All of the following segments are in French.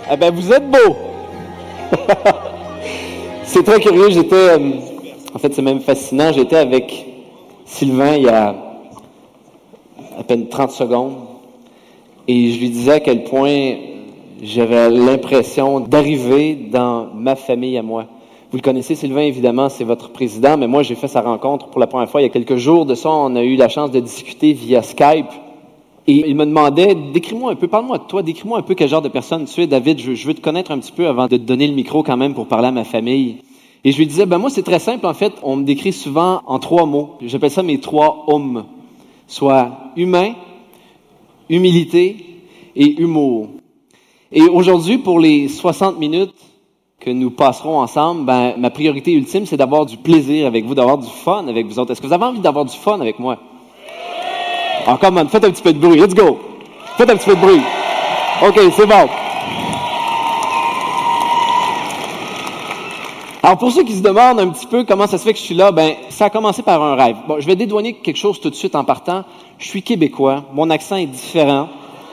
Eh bien, vous êtes beau! C'est très curieux, en fait, c'est même fascinant. J'étais avec Sylvain il y a à peine 30 secondes et je lui disais à quel point j'avais l'impression d'arriver dans ma famille à moi. Vous le connaissez, Sylvain, évidemment, c'est votre président, mais moi, j'ai fait sa rencontre pour la première fois il y a quelques jours. De ça, on a eu la chance de discuter via Skype. Et il me demandait, décris-moi un peu, parle-moi de toi, décris-moi un peu quel genre de personne tu es, David. Je veux te connaître un petit peu avant de te donner le micro quand même pour parler à ma famille. Et je lui disais, moi, c'est très simple, en fait. On me décrit souvent en 3 mots. J'appelle ça mes 3 hum. Soit humain, humilité et humour. Et aujourd'hui, pour les 60 minutes que nous passerons ensemble, ma priorité ultime, c'est d'avoir du plaisir avec vous, d'avoir du fun avec vous autres. Est-ce que vous avez envie d'avoir du fun avec moi? Ah, come on, faites un petit peu de bruit. Let's go! Faites un petit peu de bruit. OK, c'est bon. Alors, pour ceux qui se demandent un petit peu comment ça se fait que je suis là, ça a commencé par un rêve. Bon, je vais dédouaner quelque chose tout de suite en partant. Je suis québécois. Mon accent est différent.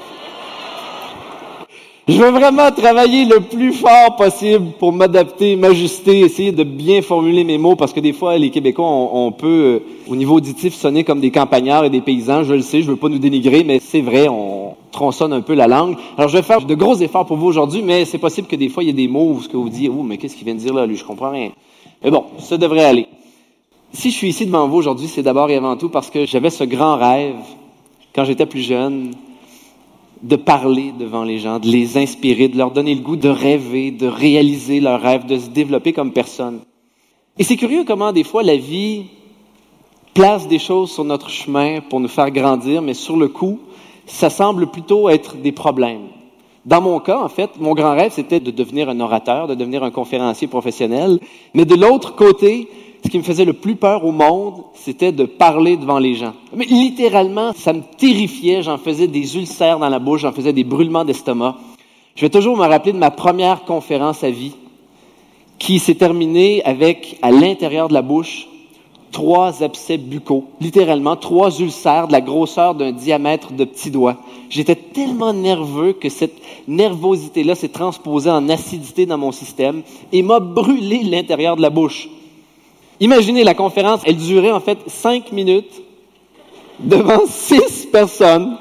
Je veux vraiment travailler le plus fort possible pour m'adapter, m'ajuster, essayer de bien formuler mes mots, parce que des fois, les Québécois, on peut, au niveau auditif, sonner comme des campagnards et des paysans. Je le sais, je veux pas nous dénigrer, mais c'est vrai, on tronçonne un peu la langue. Alors, je vais faire de gros efforts pour vous aujourd'hui, mais c'est possible que des fois, il y ait des mots où ce que vous dites, « Oh, mais qu'est-ce qu'il vient de dire là, lui? Je comprends rien. » Mais bon, ça devrait aller. Si je suis ici devant vous aujourd'hui, c'est d'abord et avant tout parce que j'avais ce grand rêve, quand j'étais plus jeune, de parler devant les gens, de les inspirer, de leur donner le goût de rêver, de réaliser leurs rêves, de se développer comme personne. Et c'est curieux comment des fois la vie place des choses sur notre chemin pour nous faire grandir, mais sur le coup, ça semble plutôt être des problèmes. Dans mon cas, en fait, mon grand rêve, c'était de devenir un orateur, de devenir un conférencier professionnel. Mais de l'autre côté, ce qui me faisait le plus peur au monde, c'était de parler devant les gens. Mais littéralement, ça me terrifiait. J'en faisais des ulcères dans la bouche, j'en faisais des brûlements d'estomac. Je vais toujours me rappeler de ma première conférence à vie, qui s'est terminée avec, à l'intérieur de la bouche, 3 abcès buccaux. Littéralement, 3 ulcères de la grosseur d'un diamètre de petit doigt. J'étais tellement nerveux que cette nervosité-là s'est transposée en acidité dans mon système et m'a brûlé l'intérieur de la bouche. Imaginez, la conférence, elle durait en fait 5 minutes devant 6 personnes.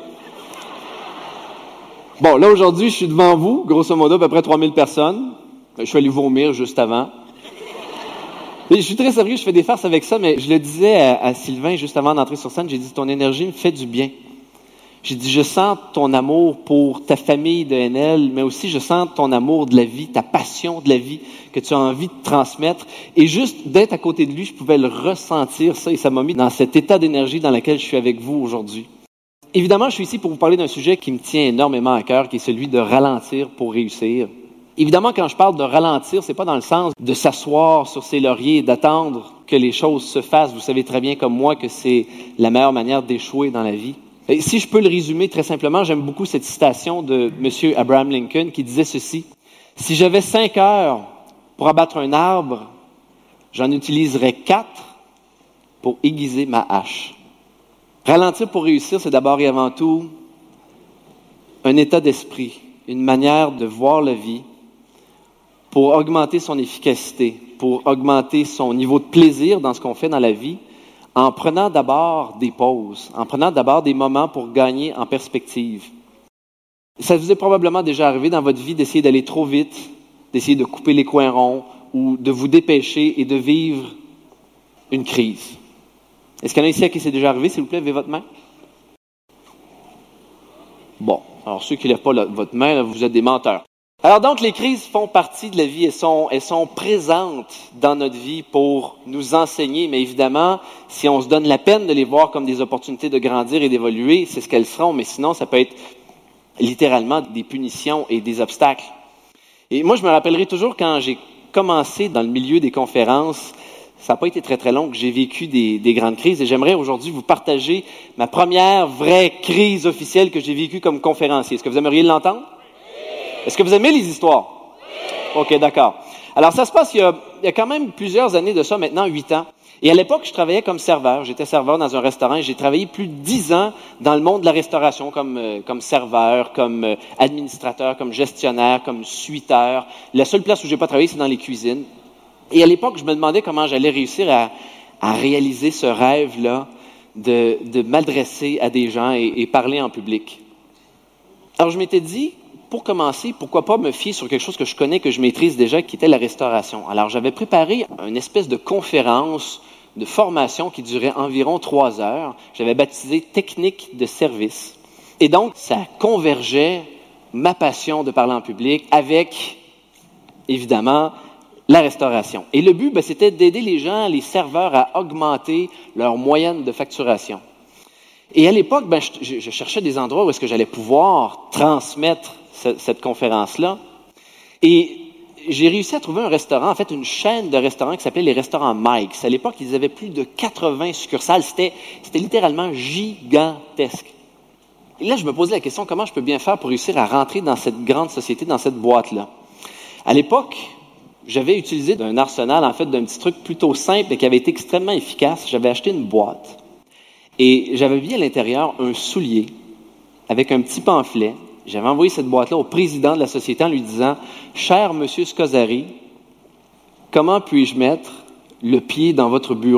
Bon, là aujourd'hui, je suis devant vous, grosso modo, à peu près 3000 personnes. Je suis allé vomir juste avant. Et je suis très sérieux, je fais des farces avec ça, mais je le disais à Sylvain juste avant d'entrer sur scène, j'ai dit, ton énergie me fait du bien. J'ai dit, je sens ton amour pour ta famille de NL, mais aussi je sens ton amour de la vie, ta passion de la vie que tu as envie de transmettre. Et juste d'être à côté de lui, je pouvais le ressentir, ça, et ça m'a mis dans cet état d'énergie dans lequel je suis avec vous aujourd'hui. Évidemment, je suis ici pour vous parler d'un sujet qui me tient énormément à cœur, qui est celui de ralentir pour réussir. Évidemment, quand je parle de ralentir, c'est pas dans le sens de s'asseoir sur ses lauriers et d'attendre que les choses se fassent. Vous savez très bien comme moi que c'est la meilleure manière d'échouer dans la vie. Et si je peux le résumer très simplement, j'aime beaucoup cette citation de M. Abraham Lincoln qui disait ceci. « Si j'avais 5 heures pour abattre un arbre, j'en utiliserais 4 pour aiguiser ma hache. » Ralentir pour réussir, c'est d'abord et avant tout un état d'esprit, une manière de voir la vie pour augmenter son efficacité, pour augmenter son niveau de plaisir dans ce qu'on fait dans la vie, en prenant d'abord des pauses, en prenant d'abord des moments pour gagner en perspective. Ça vous est probablement déjà arrivé dans votre vie d'essayer d'aller trop vite, d'essayer de couper les coins ronds ou de vous dépêcher et de vivre une crise. Est-ce qu'il y en a ici à qui c'est déjà arrivé, s'il vous plaît, levez votre main? Bon, alors ceux qui ne lèvent pas votre main, là, vous êtes des menteurs. Alors donc, les crises font partie de la vie, elles sont présentes dans notre vie pour nous enseigner, mais évidemment, si on se donne la peine de les voir comme des opportunités de grandir et d'évoluer, c'est ce qu'elles seront, mais sinon, ça peut être littéralement des punitions et des obstacles. Et moi, je me rappellerai toujours quand j'ai commencé dans le milieu des conférences, ça n'a pas été très très long que j'ai vécu des grandes crises et j'aimerais aujourd'hui vous partager ma première vraie crise officielle que j'ai vécue comme conférencier. Est-ce que vous aimeriez l'entendre? Est-ce que vous aimez les histoires? OK, d'accord. Alors, ça se passe il y a quand même plusieurs années de ça, maintenant 8 ans. Et à l'époque, je travaillais comme serveur. J'étais serveur dans un restaurant et j'ai travaillé plus de 10 ans dans le monde de la restauration comme serveur, comme administrateur, comme gestionnaire, comme suiteur. La seule place où j'ai pas travaillé, c'est dans les cuisines. Et à l'époque, je me demandais comment j'allais réussir à réaliser ce rêve-là de m'adresser à des gens et parler en public. Alors, je m'étais dit, pour commencer, pourquoi pas me fier sur quelque chose que je connais, que je maîtrise déjà, qui était la restauration. Alors, j'avais préparé une espèce de conférence de formation qui durait environ 3 heures. J'avais baptisé « Technique de service ». Et donc, ça convergeait ma passion de parler en public avec, évidemment, la restauration. Et le but, c'était d'aider les gens, les serveurs, à augmenter leur moyenne de facturation. Et à l'époque, je cherchais des endroits où est-ce que j'allais pouvoir transmettre cette conférence-là. Et j'ai réussi à trouver un restaurant, en fait, une chaîne de restaurants qui s'appelait les restaurants Mike's. À l'époque, ils avaient plus de 80 succursales. C'était littéralement gigantesque. Et là, je me posais la question, comment je peux bien faire pour réussir à rentrer dans cette grande société, dans cette boîte-là? À l'époque, j'avais utilisé un arsenal, en fait, d'un petit truc plutôt simple et qui avait été extrêmement efficace. J'avais acheté une boîte et j'avais mis à l'intérieur un soulier avec un petit pamphlet. J'avais envoyé cette boîte-là au président de la société en lui disant « Cher Monsieur Scozzari, comment puis-je mettre le pied dans votre bureau? »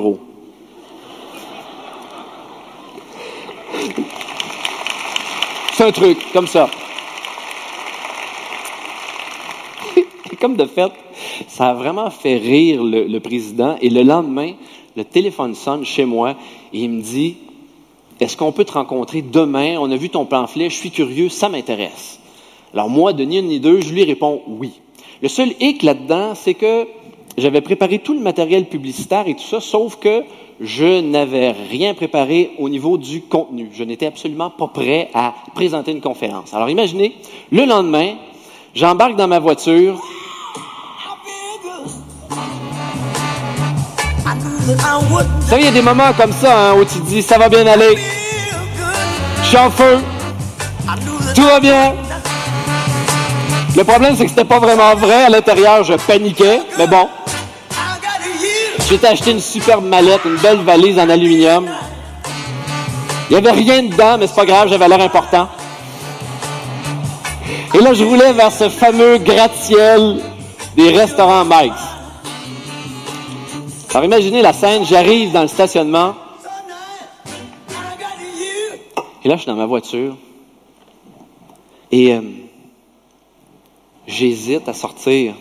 C'est un truc, comme ça. Et comme de fait, ça a vraiment fait rire le président. Et le lendemain, le téléphone sonne chez moi et il me dit « Est-ce qu'on peut te rencontrer demain? On a vu ton pamphlet, je suis curieux, ça m'intéresse. » Alors moi, de ni une ni deux, je lui réponds « Oui ». Le seul hic là-dedans, c'est que j'avais préparé tout le matériel publicitaire et tout ça, sauf que je n'avais rien préparé au niveau du contenu. Je n'étais absolument pas prêt à présenter une conférence. Alors imaginez, le lendemain, j'embarque dans ma voiture. Vous savez, il y a des moments comme ça où tu te dis, ça va bien aller. Je suis en feu. Tout va bien. Le problème, c'est que c'était pas vraiment vrai. À l'intérieur, je paniquais. Mais bon. J'étais acheté une superbe mallette, une belle valise en aluminium. Il n'y avait rien dedans, mais c'est pas grave, j'avais l'air important. Et là, je roulais vers ce fameux gratte-ciel des restaurants Mike's. Alors, imaginez la scène, j'arrive dans le stationnement. Et là, je suis dans ma voiture. Et j'hésite à sortir.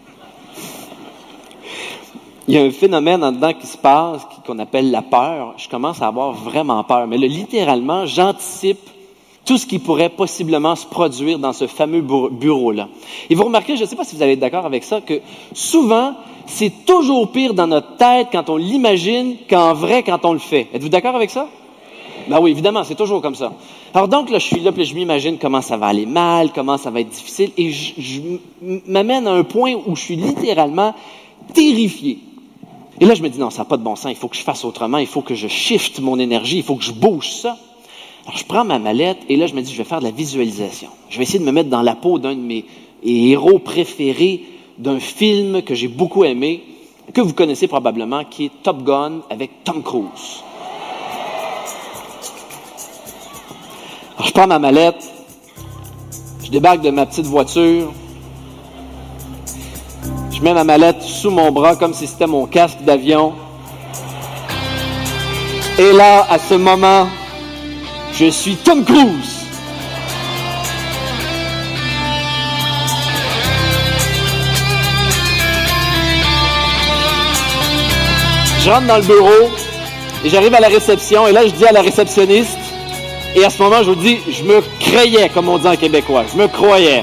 Il y a un phénomène en dedans qui se passe, qu'on appelle la peur. Je commence à avoir vraiment peur. Mais là, littéralement, j'anticipe tout ce qui pourrait possiblement se produire dans ce fameux bureau-là. Et vous remarquez, je ne sais pas si vous allez être d'accord avec ça, que souvent, c'est toujours pire dans notre tête quand on l'imagine qu'en vrai quand on le fait. Êtes-vous d'accord avec ça? Ben oui, évidemment, c'est toujours comme ça. Alors donc, là, je suis là, puis je m'imagine comment ça va aller mal, comment ça va être difficile, et je m'amène à un point où je suis littéralement terrifié. Et là, je me dis, non, ça n'a pas de bon sens, il faut que je fasse autrement, il faut que je shift mon énergie, il faut que je bouge ça. Alors, je prends ma mallette, et là, je me dis, je vais faire de la visualisation. Je vais essayer de me mettre dans la peau d'un de mes héros préférés d'un film que j'ai beaucoup aimé, que vous connaissez probablement, qui est Top Gun avec Tom Cruise. Alors, je prends ma mallette, je débarque de ma petite voiture, je mets ma mallette sous mon bras comme si c'était mon casque d'avion. Et là, à ce moment, je suis Tom Cruise. Je rentre dans le bureau et j'arrive à la réception et là, je dis à la réceptionniste, et à ce moment, je vous dis, je me créais, comme on dit en québécois. Je me croyais.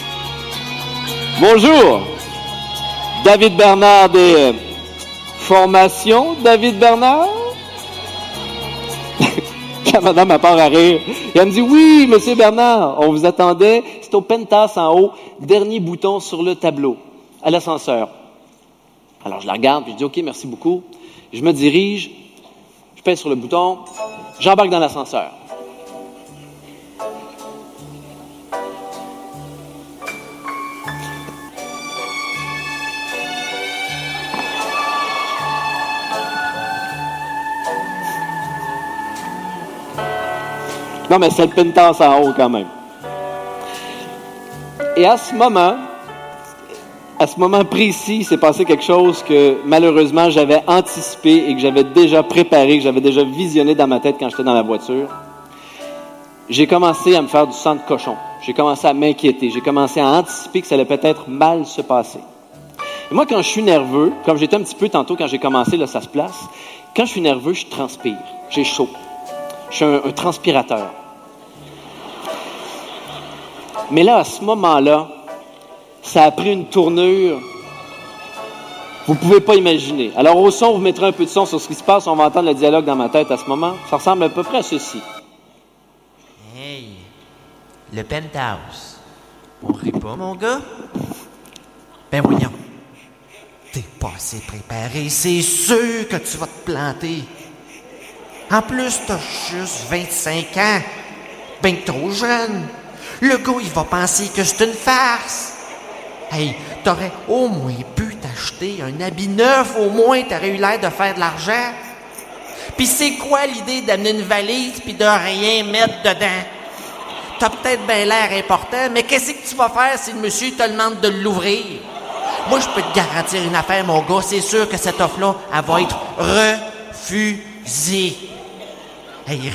Bonjour. David Bernard des formations. David Bernard? La madame a part à rire. Et elle me dit, oui, monsieur Bernard, on vous attendait. C'est au penthouse en haut, dernier bouton sur le tableau, à l'ascenseur. Alors, je la regarde, puis je dis, OK, merci beaucoup. Je me dirige, je pèse sur le bouton, j'embarque dans l'ascenseur. Non, mais c'est le penthouse en haut quand même. Et à ce moment précis, il s'est passé quelque chose que malheureusement j'avais anticipé et que j'avais déjà préparé, que j'avais déjà visionné dans ma tête quand j'étais dans la voiture. J'ai commencé à me faire du sang de cochon. J'ai commencé à m'inquiéter. J'ai commencé à anticiper que ça allait peut-être mal se passer. Et moi, quand je suis nerveux, comme j'étais un petit peu tantôt quand j'ai commencé, là, ça se place, quand je suis nerveux, je transpire. J'ai chaud. Je suis un transpirateur. Mais là, à ce moment-là, ça a pris une tournure. Vous ne pouvez pas imaginer. Alors, au son, vous mettrez un peu de son sur ce qui se passe. On va entendre le dialogue dans ma tête à ce moment. Ça ressemble à peu près à ceci. Hey, le penthouse. On rit pas, mon gars? Ben voyons. T'es pas assez préparé. C'est sûr que tu vas te planter. En plus, t'as juste 25 ans. Ben trop jeune. Le gars, il va penser que c'est une farce. Hey, t'aurais au moins pu t'acheter un habit neuf. Au moins, t'aurais eu l'air de faire de l'argent. Puis c'est quoi l'idée d'amener une valise puis de rien mettre dedans? T'as peut-être bien l'air important, mais qu'est-ce que tu vas faire si le monsieur te demande de l'ouvrir? Moi, je peux te garantir une affaire, mon gars. C'est sûr que cette offre-là, elle va être refusée. Hey.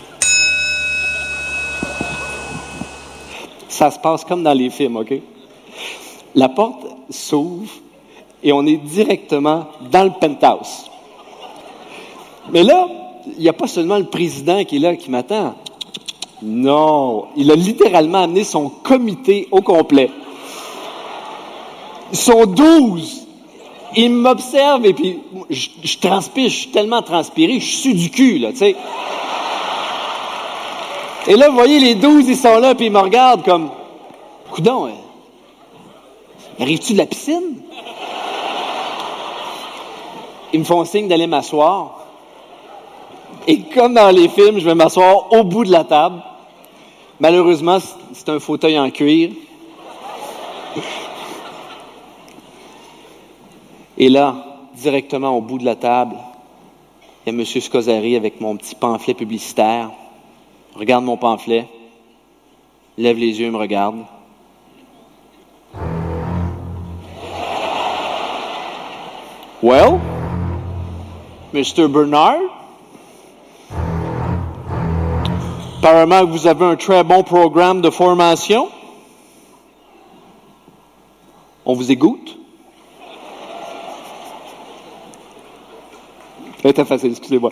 Ça se passe comme dans les films, OK? La porte s'ouvre et on est directement dans le penthouse. Mais là, il n'y a pas seulement le président qui est là, qui m'attend. Non, il a littéralement amené son comité au complet. Ils sont 12. Ils m'observent et puis je transpire, je suis tellement transpiré, je suis du cul, là, tu sais. Et là, vous voyez, les 12, ils sont là puis ils me regardent comme... Coudon, arrives-tu de la piscine? Ils me font signe d'aller m'asseoir. Et comme dans les films, je vais m'asseoir au bout de la table. Malheureusement, c'est un fauteuil en cuir. Et là, directement au bout de la table, il y a M. Scozzari avec mon petit pamphlet publicitaire. Regarde mon pamphlet. Lève les yeux et me regarde. Well, Mr. Bernard, apparemment que vous avez un très bon programme de formation. On vous égoutte. C'était facile, excusez-moi.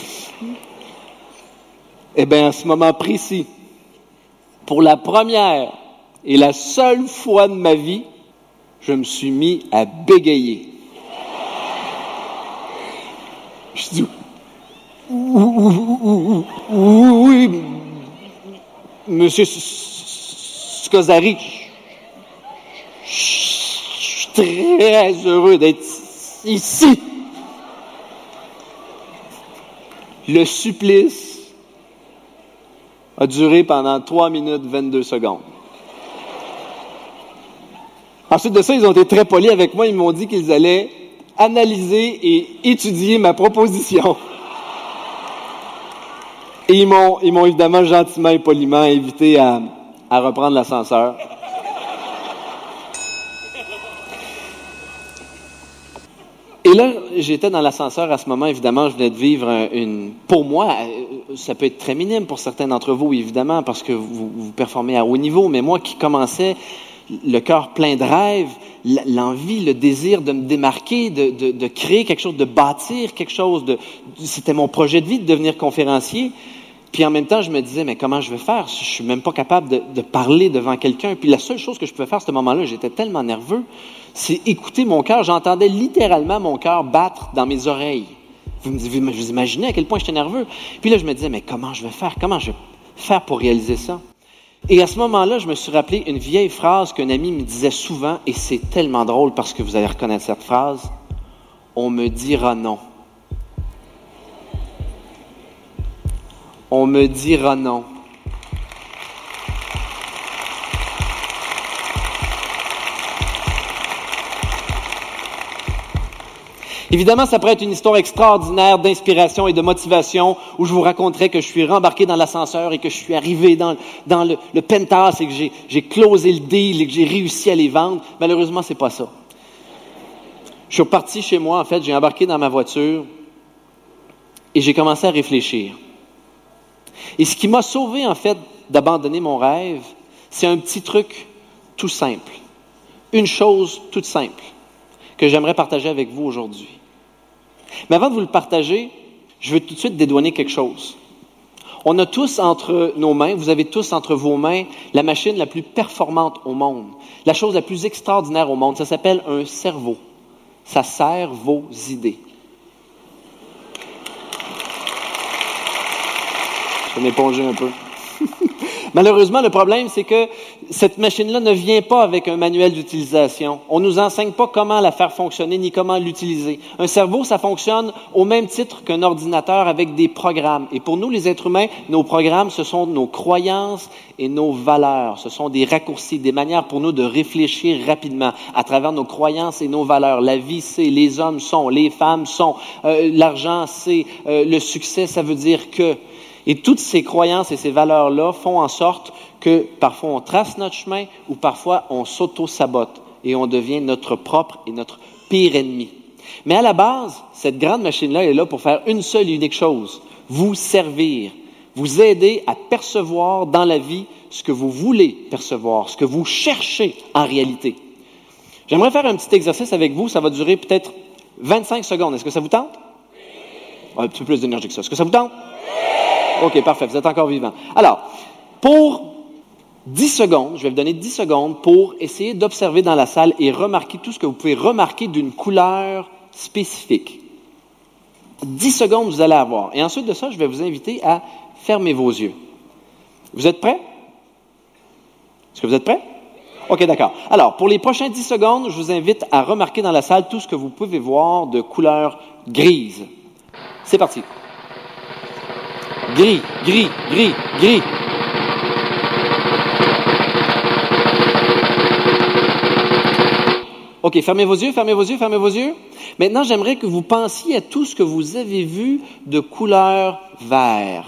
Eh bien, à ce moment précis, pour la première et la seule fois de ma vie, je me suis mis à bégayer. Je dis, oui, Monsieur Scozzari, je suis très heureux d'être ici. Le supplice a duré pendant 3 minutes 22 secondes. Ensuite de ça, ils ont été très polis avec moi. Ils m'ont dit qu'ils allaient analyser et étudier ma proposition. Et ils m'ont évidemment gentiment et poliment invité à reprendre l'ascenseur. Et là, j'étais dans l'ascenseur à ce moment, évidemment, je venais de vivre pour moi, ça peut être très minime pour certains d'entre vous, évidemment, parce que vous performez à haut niveau, mais moi qui commençais le cœur plein de rêves, l'envie, le désir de me démarquer, de créer quelque chose, de bâtir quelque chose, c'était mon projet de vie de devenir conférencier. Puis en même temps, je me disais, mais comment je vais faire? Je suis même pas capable de parler devant quelqu'un. Puis la seule chose que je pouvais faire à ce moment-là, j'étais tellement nerveux, c'est écouter mon cœur. J'entendais littéralement mon cœur battre dans mes oreilles. Vous imaginez à quel point j'étais nerveux. Puis là, je me disais, mais comment je vais faire? Comment je vais faire pour réaliser ça? Et à ce moment-là, je me suis rappelé une vieille phrase qu'un ami me disait souvent, et c'est tellement drôle parce que vous allez reconnaître cette phrase. On me dira non. On me dira non. Évidemment, ça pourrait être une histoire extraordinaire d'inspiration et de motivation où je vous raconterais que je suis rembarqué dans l'ascenseur et que je suis arrivé dans le penthouse et que j'ai closé le deal et que j'ai réussi à les vendre. Malheureusement, c'est pas ça. Je suis reparti chez moi, en fait, j'ai embarqué dans ma voiture et j'ai commencé à réfléchir. Et ce qui m'a sauvé, en fait, d'abandonner mon rêve, c'est un petit truc tout simple. Une chose toute simple que j'aimerais partager avec vous aujourd'hui. Mais avant de vous le partager, je veux tout de suite dédouaner quelque chose. On a tous entre nos mains, vous avez tous entre vos mains, la machine la plus performante au monde, la chose la plus extraordinaire au monde. Ça s'appelle un cerveau. Ça sert vos idées. Je vais m'éponger un peu. Malheureusement, le problème, c'est que cette machine-là ne vient pas avec un manuel d'utilisation. On ne nous enseigne pas comment la faire fonctionner ni comment l'utiliser. Un cerveau, ça fonctionne au même titre qu'un ordinateur avec des programmes. Et pour nous, les êtres humains, nos programmes, ce sont nos croyances et nos valeurs. Ce sont des raccourcis, des manières pour nous de réfléchir rapidement à travers nos croyances et nos valeurs. La vie, c'est, les hommes sont, les femmes sont, l'argent, c'est, le succès, ça veut dire que... Et toutes ces croyances et ces valeurs-là font en sorte que parfois on trace notre chemin ou parfois on s'auto-sabote et on devient notre propre et notre pire ennemi. Mais à la base, cette grande machine-là est là pour faire une seule et unique chose, vous servir, vous aider à percevoir dans la vie ce que vous voulez percevoir, ce que vous cherchez en réalité. J'aimerais faire un petit exercice avec vous, ça va durer peut-être 25 secondes. Est-ce que ça vous tente? Un petit peu plus d'énergie que ça. Est-ce que ça vous tente? OK, parfait, vous êtes encore vivant. Alors, pour 10 secondes, je vais vous donner 10 secondes pour essayer d'observer dans la salle et remarquer tout ce que vous pouvez remarquer d'une couleur spécifique. 10 secondes, vous allez avoir. Et ensuite de ça, je vais vous inviter à fermer vos yeux. Vous êtes prêts? Est-ce que vous êtes prêts? OK, d'accord. Alors, pour les prochains 10 secondes, je vous invite à remarquer dans la salle tout ce que vous pouvez voir de couleur grise. C'est parti. Gris, gris, gris, gris. OK, fermez vos yeux, fermez vos yeux, fermez vos yeux. Maintenant, j'aimerais que vous pensiez à tout ce que vous avez vu de couleur vert.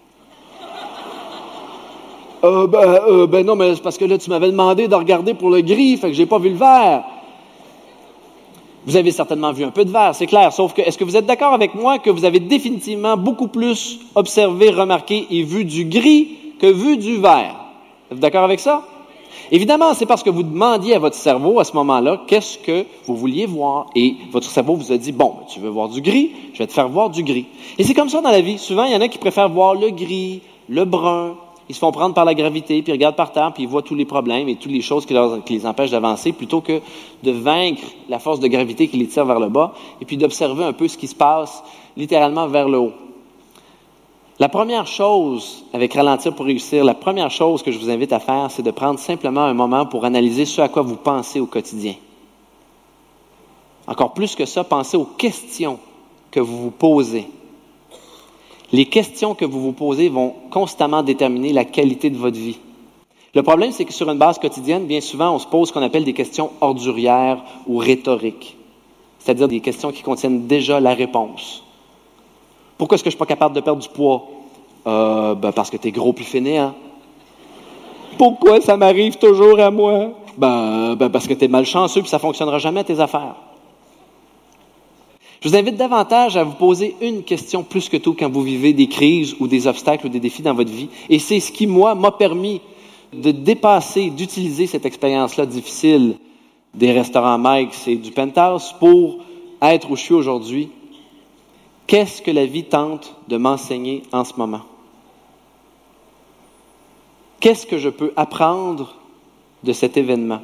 Non, mais c'est parce que là, tu m'avais demandé de regarder pour le gris, fait que j'ai pas vu le vert. Vous avez certainement vu un peu de vert, c'est clair, sauf que, est-ce que vous êtes d'accord avec moi que vous avez définitivement beaucoup plus observé, remarqué et vu du gris que vu du vert? Êtes-vous d'accord avec ça? Évidemment, c'est parce que vous demandiez à votre cerveau à ce moment-là qu'est-ce que vous vouliez voir et votre cerveau vous a dit, bon, tu veux voir du gris, je vais te faire voir du gris. Et c'est comme ça dans la vie. Souvent, il y en a qui préfèrent voir le gris, le brun. Ils se font prendre par la gravité, puis ils regardent par terre, puis ils voient tous les problèmes et toutes les choses qui les empêchent d'avancer, plutôt que de vaincre la force de gravité qui les tire vers le bas, et puis d'observer un peu ce qui se passe littéralement vers le haut. La première chose, avec Ralentir pour réussir, la première chose que je vous invite à faire, c'est de prendre simplement un moment pour analyser ce à quoi vous pensez au quotidien. Encore plus que ça, pensez aux questions que vous vous posez. Les questions que vous vous posez vont constamment déterminer la qualité de votre vie. Le problème, c'est que sur une base quotidienne, bien souvent, on se pose ce qu'on appelle des questions ordurières ou rhétoriques, c'est-à-dire des questions qui contiennent déjà la réponse. Pourquoi est-ce que je ne suis pas capable de perdre du poids? Parce que tu es gros puis fainéant. Pourquoi ça m'arrive toujours à moi? Parce que tu es malchanceux puis ça ne fonctionnera jamais tes affaires. Je vous invite davantage à vous poser une question plus que tout quand vous vivez des crises ou des obstacles ou des défis dans votre vie. Et c'est ce qui, moi, m'a permis de dépasser, d'utiliser cette expérience-là difficile des restaurants Mike's et du Penthouse pour être où je suis aujourd'hui. Qu'est-ce que la vie tente de m'enseigner en ce moment? Qu'est-ce que je peux apprendre de cet événement?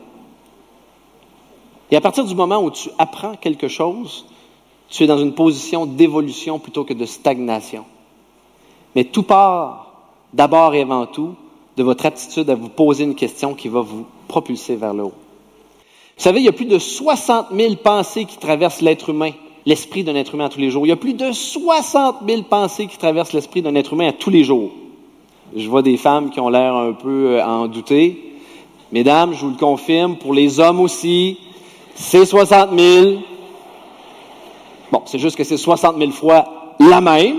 Et à partir du moment où tu apprends quelque chose, tu es dans une position d'évolution plutôt que de stagnation. Mais tout part, d'abord et avant tout, de votre aptitude à vous poser une question qui va vous propulser vers le haut. Vous savez, il y a plus de 60 000 pensées qui traversent l'être humain, l'esprit d'un être humain à tous les jours. Il y a plus de 60 000 pensées qui traversent l'esprit d'un être humain à tous les jours. Je vois des femmes qui ont l'air un peu à en douter. Mesdames, je vous le confirme, pour les hommes aussi, c'est 60 000. Bon, C'est juste que c'est 60 000 fois la même.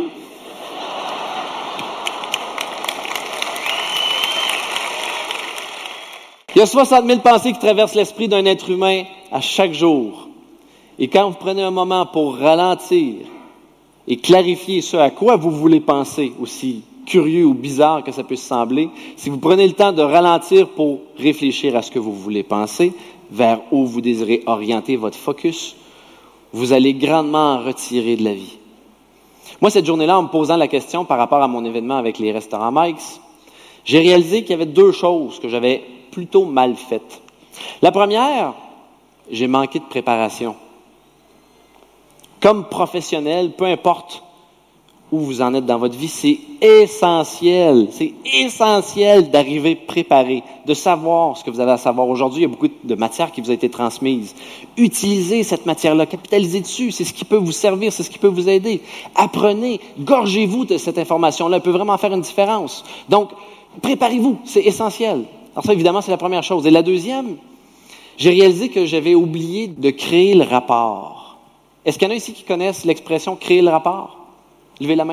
Il y a 60 000 pensées qui traversent l'esprit d'un être humain à chaque jour. Et quand vous prenez un moment pour ralentir et clarifier ce à quoi vous voulez penser, aussi curieux ou bizarre que ça puisse sembler, si vous prenez le temps de ralentir pour réfléchir à ce que vous voulez penser, vers où vous désirez orienter votre focus, vous allez grandement en retirer de la vie. Moi, cette journée-là, en me posant la question par rapport à mon événement avec les restaurants Mike's, j'ai réalisé qu'il y avait deux choses que j'avais plutôt mal faites. La première, j'ai manqué de préparation. Comme professionnel, peu importe où vous en êtes dans votre vie, c'est essentiel d'arriver préparé, de savoir ce que vous avez à savoir. Aujourd'hui, il y a beaucoup de matière qui vous a été transmise. Utilisez cette matière-là, capitalisez dessus, c'est ce qui peut vous servir, c'est ce qui peut vous aider. Apprenez, gorgez-vous de cette information-là, elle peut vraiment faire une différence. Donc, préparez-vous, c'est essentiel. Alors ça, évidemment, c'est la première chose. Et la deuxième, j'ai réalisé que j'avais oublié de créer le rapport. Est-ce qu'il y en a ici qui connaissent l'expression « créer le rapport » ? Levez la main.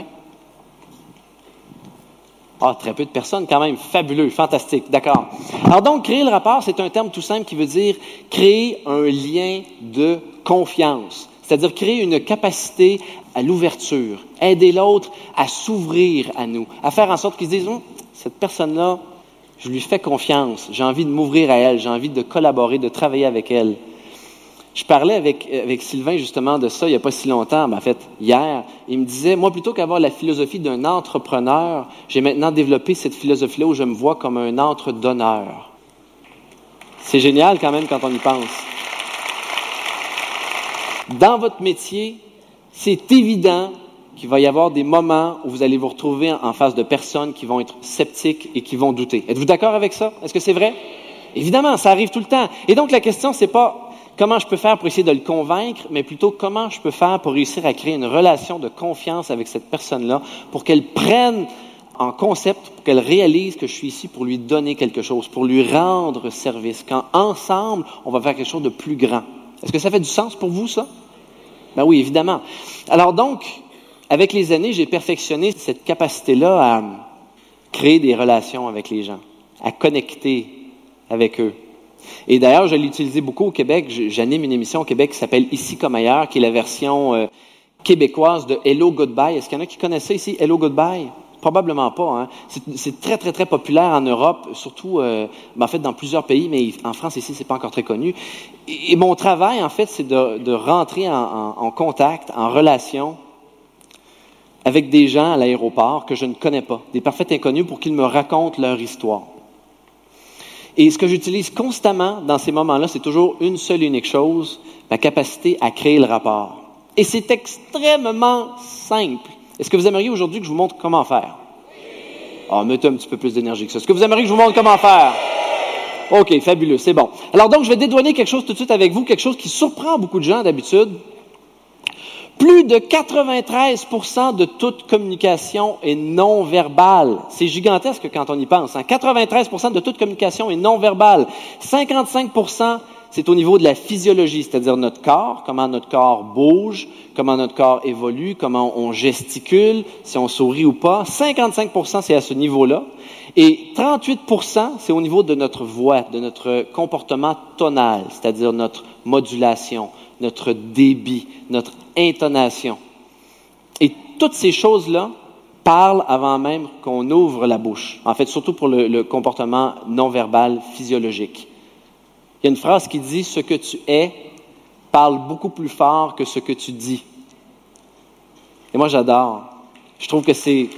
Ah, très peu de personnes quand même. Fabuleux, fantastique, d'accord. Alors donc, créer le rapport, c'est un terme tout simple qui veut dire créer un lien de confiance. C'est-à-dire créer une capacité à l'ouverture, aider l'autre à s'ouvrir à nous, à faire en sorte qu'ils se disent « cette personne-là, je lui fais confiance, j'ai envie de m'ouvrir à elle, j'ai envie de collaborer, de travailler avec elle. » Je parlais avec Sylvain justement de ça il n'y a pas si longtemps, en fait hier. Il me disait, moi plutôt qu'avoir la philosophie d'un entrepreneur, j'ai maintenant développé cette philosophie-là où je me vois comme un entre-donneur. C'est génial quand même quand on y pense. Dans votre métier, c'est évident qu'il va y avoir des moments où vous allez vous retrouver en face de personnes qui vont être sceptiques et qui vont douter. Êtes-vous d'accord avec ça? Est-ce que c'est vrai? Évidemment, ça arrive tout le temps. Et donc la question, c'est pas comment je peux faire pour essayer de le convaincre, mais plutôt comment je peux faire pour réussir à créer une relation de confiance avec cette personne-là, pour qu'elle prenne en concept, pour qu'elle réalise que je suis ici pour lui donner quelque chose, pour lui rendre service, quand ensemble, on va faire quelque chose de plus grand. Est-ce que ça fait du sens pour vous, ça? Ben oui, évidemment. Alors donc, avec les années, j'ai perfectionné cette capacité-là à créer des relations avec les gens, à connecter avec eux. Et d'ailleurs, je l'ai utilisé beaucoup au Québec. J'anime une émission au Québec qui s'appelle « Ici comme ailleurs », qui est la version québécoise de « Hello Goodbye ». Est-ce qu'il y en a qui connaissent ça ici, « Hello Goodbye » ? Probablement pas. Hein? C'est très, très, très populaire en Europe, surtout, en fait, dans plusieurs pays, mais en France, ici, c'est pas encore très connu. Et mon travail, en fait, c'est de rentrer en contact, en relation avec des gens à l'aéroport que je ne connais pas, des parfaits inconnus, pour qu'ils me racontent leur histoire. Et ce que j'utilise constamment dans ces moments-là, c'est toujours une seule et unique chose, ma capacité à créer le rapport. Et c'est extrêmement simple. Est-ce que vous aimeriez aujourd'hui que je vous montre comment faire? Ah, mettez un petit peu plus d'énergie que ça. Est-ce que vous aimeriez que je vous montre comment faire? OK, fabuleux, c'est bon. Alors donc, je vais dédouaner quelque chose tout de suite avec vous, quelque chose qui surprend beaucoup de gens d'habitude. Plus de 93% de toute communication est non verbale. C'est gigantesque quand on y pense. Hein? 93% de toute communication est non verbale. 55%, c'est au niveau de la physiologie, c'est-à-dire notre corps, comment notre corps bouge, comment notre corps évolue, comment on gesticule, si on sourit ou pas. 55%, c'est à ce niveau-là. Et 38%, c'est au niveau de notre voix, de notre comportement tonal, c'est-à-dire notre modulation, notre débit, notre intonation. Et toutes ces choses-là parlent avant même qu'on ouvre la bouche. En fait, surtout pour le comportement non-verbal physiologique. Il y a une phrase qui dit « Ce que tu es parle beaucoup plus fort que ce que tu dis ». Et moi, j'adore. Je trouve que c'est...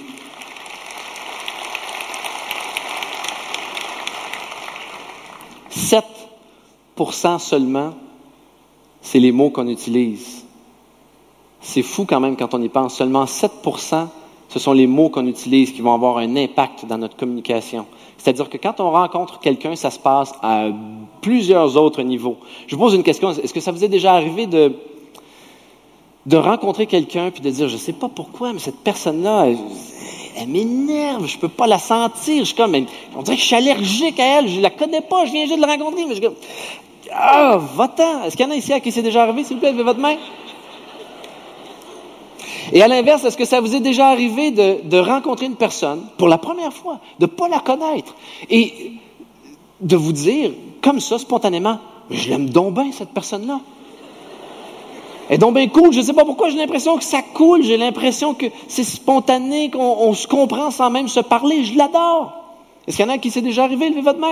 « 7% seulement, c'est les mots qu'on utilise. C'est fou quand même quand on y pense. Seulement 7%, ce sont les mots qu'on utilise qui vont avoir un impact dans notre communication. C'est-à-dire que quand on rencontre quelqu'un, ça se passe à plusieurs autres niveaux. Je vous pose une question. Est-ce que ça vous est déjà arrivé de rencontrer quelqu'un puis de dire, je ne sais pas pourquoi, mais cette personne-là, elle m'énerve, je ne peux pas la sentir. Je suis comme, on dirait que je suis allergique à elle, je ne la connais pas, je viens juste de la rencontrer, mais je suis comme, va-t'en. Est-ce qu'il y en a ici à qui c'est déjà arrivé, s'il vous plaît, levez votre main? Et à l'inverse, est-ce que ça vous est déjà arrivé de rencontrer une personne pour la première fois, de ne pas la connaître et de vous dire, comme ça, spontanément, je l'aime donc bien, cette personne-là. Elle est donc bien cool, je ne sais pas pourquoi, j'ai l'impression que ça coule, j'ai l'impression que c'est spontané, qu'on se comprend sans même se parler, je l'adore. Est-ce qu'il y en a qui s'est déjà arrivé, levez votre main?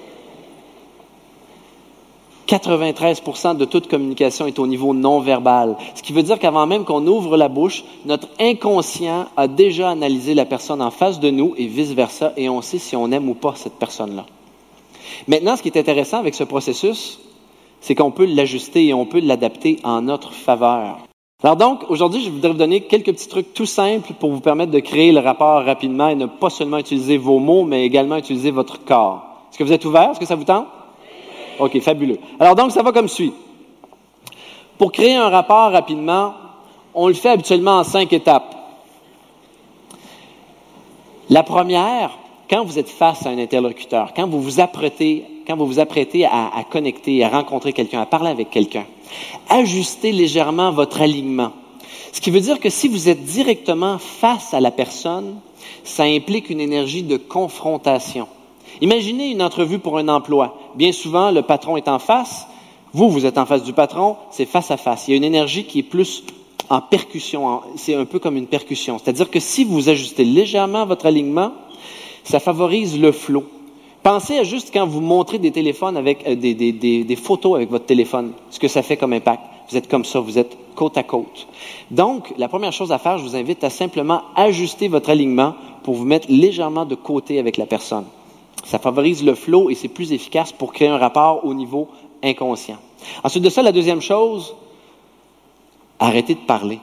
93% de toute communication est au niveau non-verbal. Ce qui veut dire qu'avant même qu'on ouvre la bouche, notre inconscient a déjà analysé la personne en face de nous et vice-versa, et on sait si on aime ou pas cette personne-là. Maintenant, ce qui est intéressant avec ce processus, c'est qu'on peut l'ajuster et on peut l'adapter en notre faveur. Alors donc, aujourd'hui, je voudrais vous donner quelques petits trucs tout simples pour vous permettre de créer le rapport rapidement et ne pas seulement utiliser vos mots, mais également utiliser votre corps. Est-ce que vous êtes ouvert? Est-ce que ça vous tente? OK, fabuleux. Alors donc, ça va comme suit. Pour créer un rapport rapidement, on le fait habituellement en 5 étapes. La première, quand vous êtes face à un interlocuteur, quand vous vous apprêtez à connecter, à rencontrer quelqu'un, à parler avec quelqu'un, ajustez légèrement votre alignement. Ce qui veut dire que si vous êtes directement face à la personne, ça implique une énergie de confrontation. Imaginez une entrevue pour un emploi. Bien souvent, le patron est en face. Vous êtes en face du patron. C'est face à face. Il y a une énergie qui est plus en percussion. C'est un peu comme une percussion. C'est-à-dire que si vous ajustez légèrement votre alignement, ça favorise le flow. Pensez à juste quand vous montrez des téléphones avec des photos avec votre téléphone, ce que ça fait comme impact. Vous êtes comme ça, vous êtes côte à côte. Donc, la première chose à faire, je vous invite à simplement ajuster votre alignement pour vous mettre légèrement de côté avec la personne. Ça favorise le flow et c'est plus efficace pour créer un rapport au niveau inconscient. Ensuite de ça, la deuxième chose, arrêtez de parler.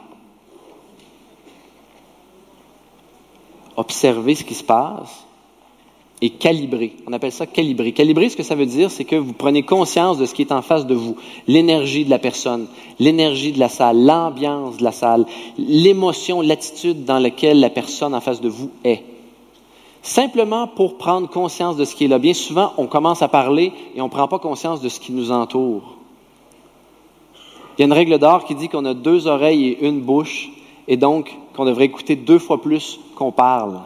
Observez ce qui se passe et calibrer. On appelle ça calibrer. Calibrer, ce que ça veut dire, c'est que vous prenez conscience de ce qui est en face de vous. L'énergie de la personne, l'énergie de la salle, l'ambiance de la salle, l'émotion, l'attitude dans laquelle la personne en face de vous est. Simplement pour prendre conscience de ce qui est là. Bien souvent, on commence à parler et on ne prend pas conscience de ce qui nous entoure. Il y a une règle d'or qui dit qu'on a 2 oreilles et 1 bouche, et donc qu'on devrait écouter 2 fois plus qu'on parle.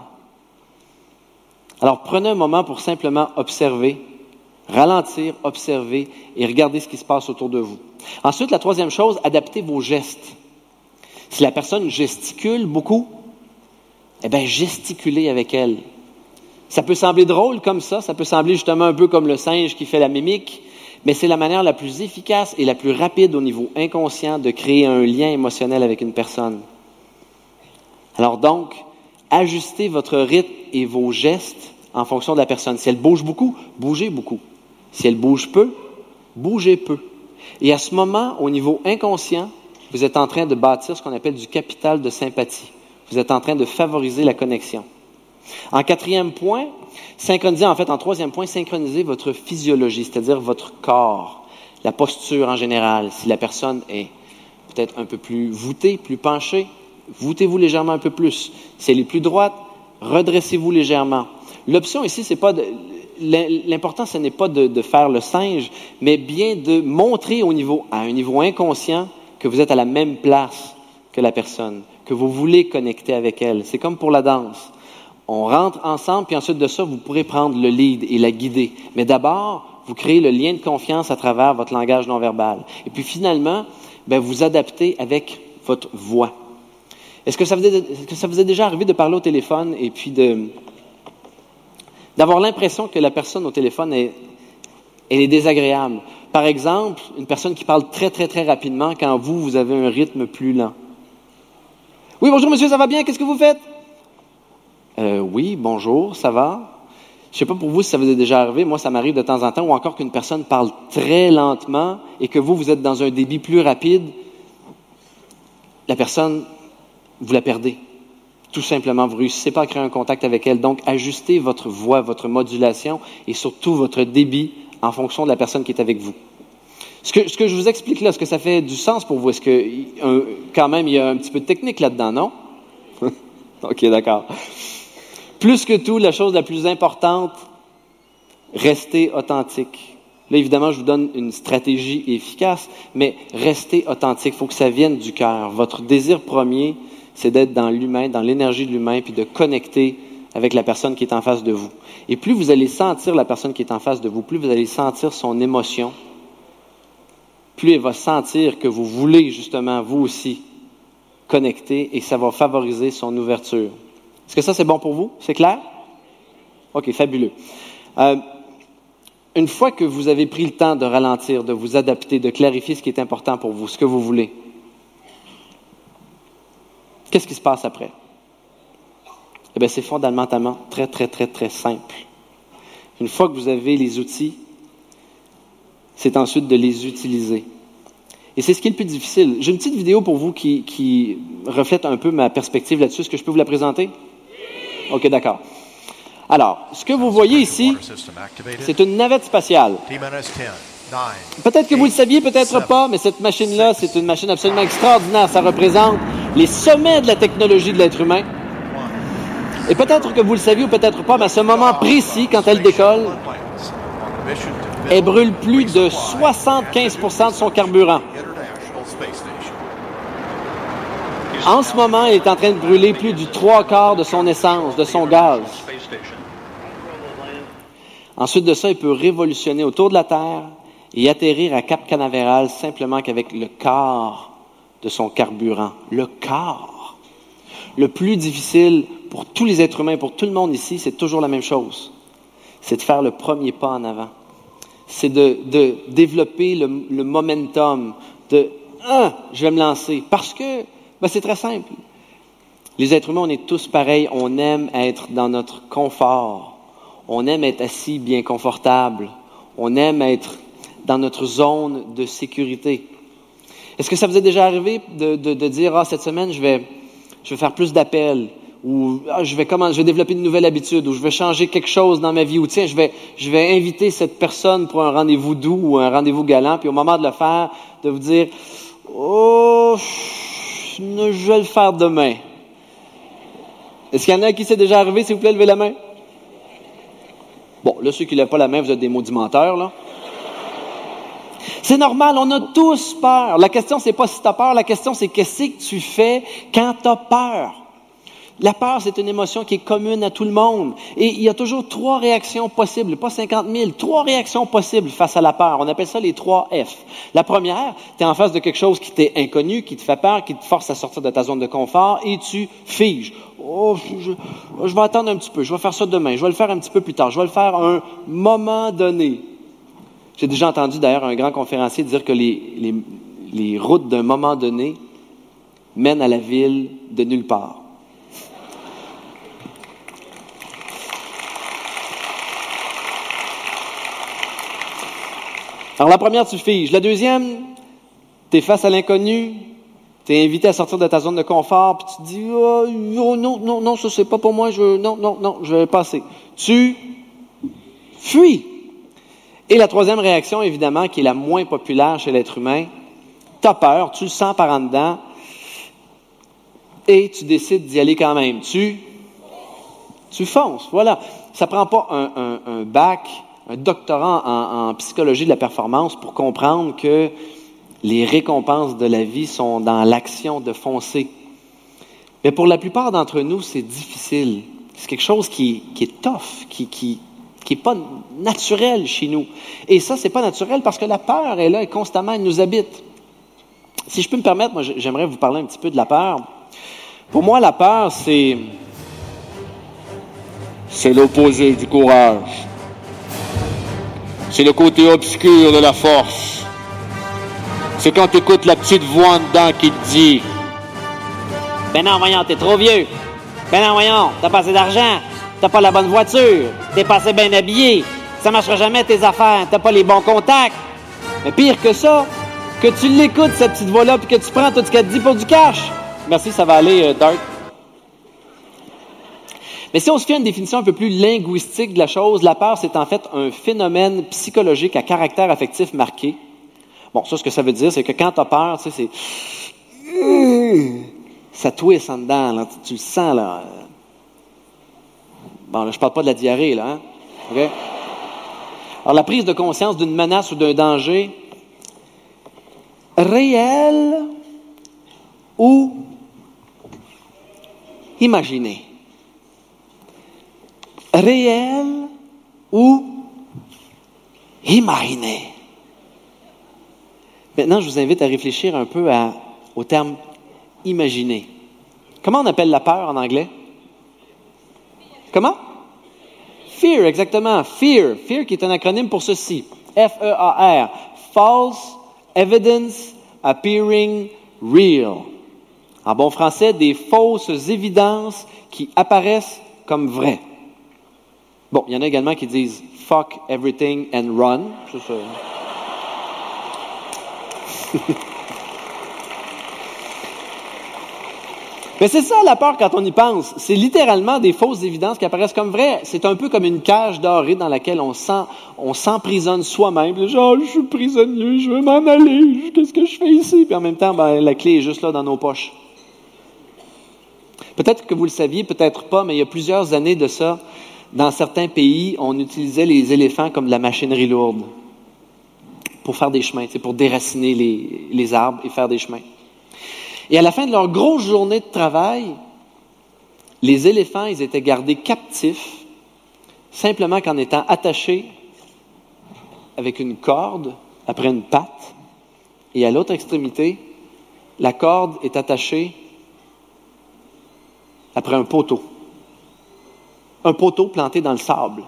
Alors, prenez un moment pour simplement observer, ralentir, observer et regarder ce qui se passe autour de vous. Ensuite, la troisième chose, adaptez vos gestes. Si la personne gesticule beaucoup, gesticulez avec elle. Ça peut sembler drôle comme ça peut sembler justement un peu comme le singe qui fait la mimique, mais c'est la manière la plus efficace et la plus rapide au niveau inconscient de créer un lien émotionnel avec une personne. Alors donc, ajustez votre rythme et vos gestes en fonction de la personne. Si elle bouge beaucoup, bougez beaucoup. Si elle bouge peu, bougez peu. Et à ce moment, au niveau inconscient, vous êtes en train de bâtir ce qu'on appelle du capital de sympathie. Vous êtes en train de favoriser la connexion. En 4e point, en 3e point, synchronisez votre physiologie, c'est-à-dire votre corps, la posture en général. Si la personne est peut-être un peu plus voûtée, plus penchée, voûtez-vous légèrement un peu plus. Si elle est plus droite, redressez-vous légèrement. L'option ici, l'important, ce n'est pas de faire le singe, mais bien de montrer à un niveau inconscient que vous êtes à la même place que la personne, que vous voulez connecter avec elle. C'est comme pour la danse. On rentre ensemble, puis ensuite de ça, vous pourrez prendre le lead et la guider. Mais d'abord, vous créez le lien de confiance à travers votre langage non-verbal. Et puis finalement, vous adaptez avec votre voix. Est-ce que ça vous est déjà arrivé de parler au téléphone et puis d'avoir l'impression que la personne au téléphone elle est désagréable? Par exemple, une personne qui parle très, très, très rapidement quand vous avez un rythme plus lent. « Oui, bonjour monsieur, ça va bien? Qu'est-ce que vous faites? » Oui, bonjour, ça va? Je ne sais pas pour vous si ça vous est déjà arrivé. Moi, ça m'arrive de temps en temps, ou encore qu'une personne parle très lentement et que vous êtes dans un débit plus rapide. La personne, vous la perdez. Tout simplement, vous ne réussissez pas à créer un contact avec elle. Donc, ajustez votre voix, votre modulation et surtout votre débit en fonction de la personne qui est avec vous. Ce que je vous explique là, est-ce que ça fait du sens pour vous? Est-ce que, quand même, il y a un petit peu de technique là-dedans, non? OK, d'accord. Plus que tout, la chose la plus importante, restez authentique. Là, évidemment, je vous donne une stratégie efficace, mais restez authentique. Il faut que ça vienne du cœur. Votre désir premier, c'est d'être dans l'humain, dans l'énergie de l'humain, puis de connecter avec la personne qui est en face de vous. Et plus vous allez sentir la personne qui est en face de vous, plus vous allez sentir son émotion, plus elle va sentir que vous voulez justement, vous aussi, connecter et ça va favoriser son ouverture. Est-ce que ça, c'est bon pour vous? C'est clair? OK, fabuleux. Une fois que vous avez pris le temps de ralentir, de vous adapter, de clarifier ce qui est important pour vous, ce que vous voulez, qu'est-ce qui se passe après? Eh bien, c'est fondamentalement très, très, très, très simple. Une fois que vous avez les outils, c'est ensuite de les utiliser. Et c'est ce qui est le plus difficile. J'ai une petite vidéo pour vous qui reflète un peu ma perspective là-dessus. Est-ce que je peux vous la présenter? OK, d'accord. Alors, ce que vous voyez ici, c'est une navette spatiale. Peut-être que vous le saviez, peut-être pas, mais cette machine-là, c'est une machine absolument extraordinaire. Ça représente les sommets de la technologie de l'être humain. Et peut-être que vous le saviez ou peut-être pas, mais à ce moment précis, quand elle décolle, elle brûle plus de 75% de son carburant. En ce moment, elle est en train de brûler plus du 3/4 de son essence, de son gaz. Ensuite de ça, elle peut révolutionner autour de la Terre et atterrir à Cap Canaveral simplement qu'avec le quart de son carburant. Le quart. Le plus difficile pour tous les êtres humains, pour tout le monde ici, c'est toujours la même chose. C'est de faire le premier pas en avant. C'est de développer le momentum, je vais me lancer. Parce que, c'est très simple. Les êtres humains, on est tous pareils. On aime être dans notre confort. On aime être assis bien confortable. On aime être dans notre zone de sécurité. Est-ce que ça vous est déjà arrivé de dire, cette semaine, je vais faire plus d'appels, ou je vais développer une nouvelle habitude, ou je vais changer quelque chose dans ma vie, ou tiens, je vais inviter cette personne pour un rendez-vous doux ou un rendez-vous galant, puis au moment de le faire, de vous dire, je vais le faire demain. Est-ce qu'il y en a à qui c'est déjà arrivé, s'il vous plaît, levez la main? Bon, là, ceux qui ne lèvent pas la main, vous êtes des maudits menteurs, là. C'est normal, on a tous peur. La question, c'est pas si tu as peur, la question, c'est qu'est-ce que tu fais quand tu as peur? La peur, c'est une émotion qui est commune à tout le monde. Et il y a toujours 3 réactions possibles, pas 50 000, 3 réactions possibles face à la peur. On appelle ça les 3 F. La première, tu es en face de quelque chose qui t'est inconnu, qui te fait peur, qui te force à sortir de ta zone de confort et tu figes. Je vais attendre un petit peu, je vais faire ça demain, je vais le faire un petit peu plus tard, je vais le faire à un moment donné. J'ai déjà entendu d'ailleurs un grand conférencier dire que les routes d'un moment donné mènent à la ville de nulle part. Alors, la première, tu figes. La deuxième, tu es face à l'inconnu, tu es invité à sortir de ta zone de confort, puis tu te dis, non, ça, c'est pas pour moi, non, je vais passer. Tu fuis. Et la troisième réaction, évidemment, qui est la moins populaire chez l'être humain, tu as peur, tu le sens par en dedans, et tu décides d'y aller quand même. Tu fonces, voilà. Ça prend pas un bac, un doctorat en psychologie de la performance pour comprendre que les récompenses de la vie sont dans l'action de foncer. Mais pour la plupart d'entre nous, c'est difficile. C'est quelque chose qui est tough, qui est pas naturel chez nous. Et ça, c'est pas naturel parce que la peur est là et constamment, elle nous habite. Si je peux me permettre, moi, j'aimerais vous parler un petit peu de la peur. Pour moi, la peur, c'est l'opposé du courage. C'est le côté obscur de la force. C'est quand tu écoutes la petite voix en dedans qui te dit « Ben non, voyons, t'es trop vieux. Ben non, voyons, t'as pas assez d'argent. T'as pas la bonne voiture. T'es pas assez bien habillé. Ça marchera jamais tes affaires. T'as pas les bons contacts. » Mais pire que ça, que tu l'écoutes, cette petite voix-là, puis que tu prends tout ce qu'elle te dit pour du cash. Merci, ça va aller, Dart. Mais si on se fait une définition un peu plus linguistique de la chose, la peur, c'est en fait un phénomène psychologique à caractère affectif marqué. Bon, ça, ce que ça veut dire, c'est que quand tu as peur, tu sais, c'est... ça twist en dedans, là, tu le sens, là. Bon, là, je parle pas de la diarrhée, là, hein? OK? Alors, la prise de conscience d'une menace ou d'un danger réel ou imaginez. Réel ou imaginé? Maintenant, je vous invite à réfléchir un peu au terme imaginer. Comment on appelle la peur en anglais? Comment? Fear, exactement. Fear. Fear qui est un acronyme pour ceci. F-E-A-R. False Evidence Appearing Real. En bon français, des fausses évidences qui apparaissent comme vraies. Bon, il y en a également qui disent « fuck everything and run ». C'est ça. Mais c'est ça la peur quand on y pense. C'est littéralement des fausses évidences qui apparaissent comme vraies. C'est un peu comme une cage dorée dans laquelle on s'emprisonne soi-même. Genre, je suis prisonnier, je veux m'en aller, qu'est-ce que je fais ici? Puis en même temps, la clé est juste là dans nos poches. Peut-être que vous le saviez, peut-être pas, mais il y a plusieurs années de ça, dans certains pays, on utilisait les éléphants comme de la machinerie lourde pour faire des chemins, pour déraciner les arbres et faire des chemins. Et à la fin de leur grosse journée de travail, les éléphants, ils étaient gardés captifs, simplement qu'en étant attachés avec une corde après une patte, et à l'autre extrémité, la corde est attachée après un poteau. Un poteau planté dans le sable.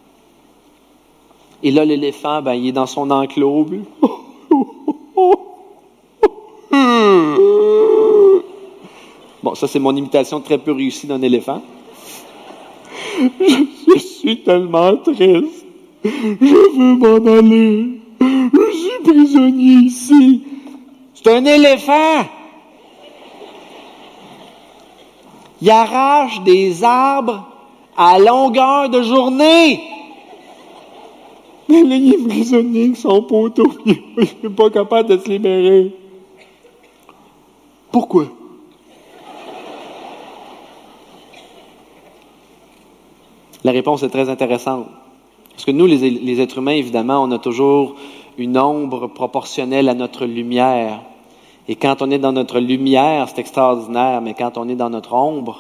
Et là, l'éléphant, il est dans son enclos. Bon, ça, c'est mon imitation très peu réussie d'un éléphant. Je suis tellement triste. Je veux m'en aller. Je suis prisonnier ici. C'est un éléphant. Il arrache des arbres à longueur de journée. Mais là, il est prisonnier avec son poteau. Il n'est pas capable de se libérer. Pourquoi? La réponse est très intéressante. Parce que nous, les êtres humains, évidemment, on a toujours une ombre proportionnelle à notre lumière. Et quand on est dans notre lumière, c'est extraordinaire, mais quand on est dans notre ombre,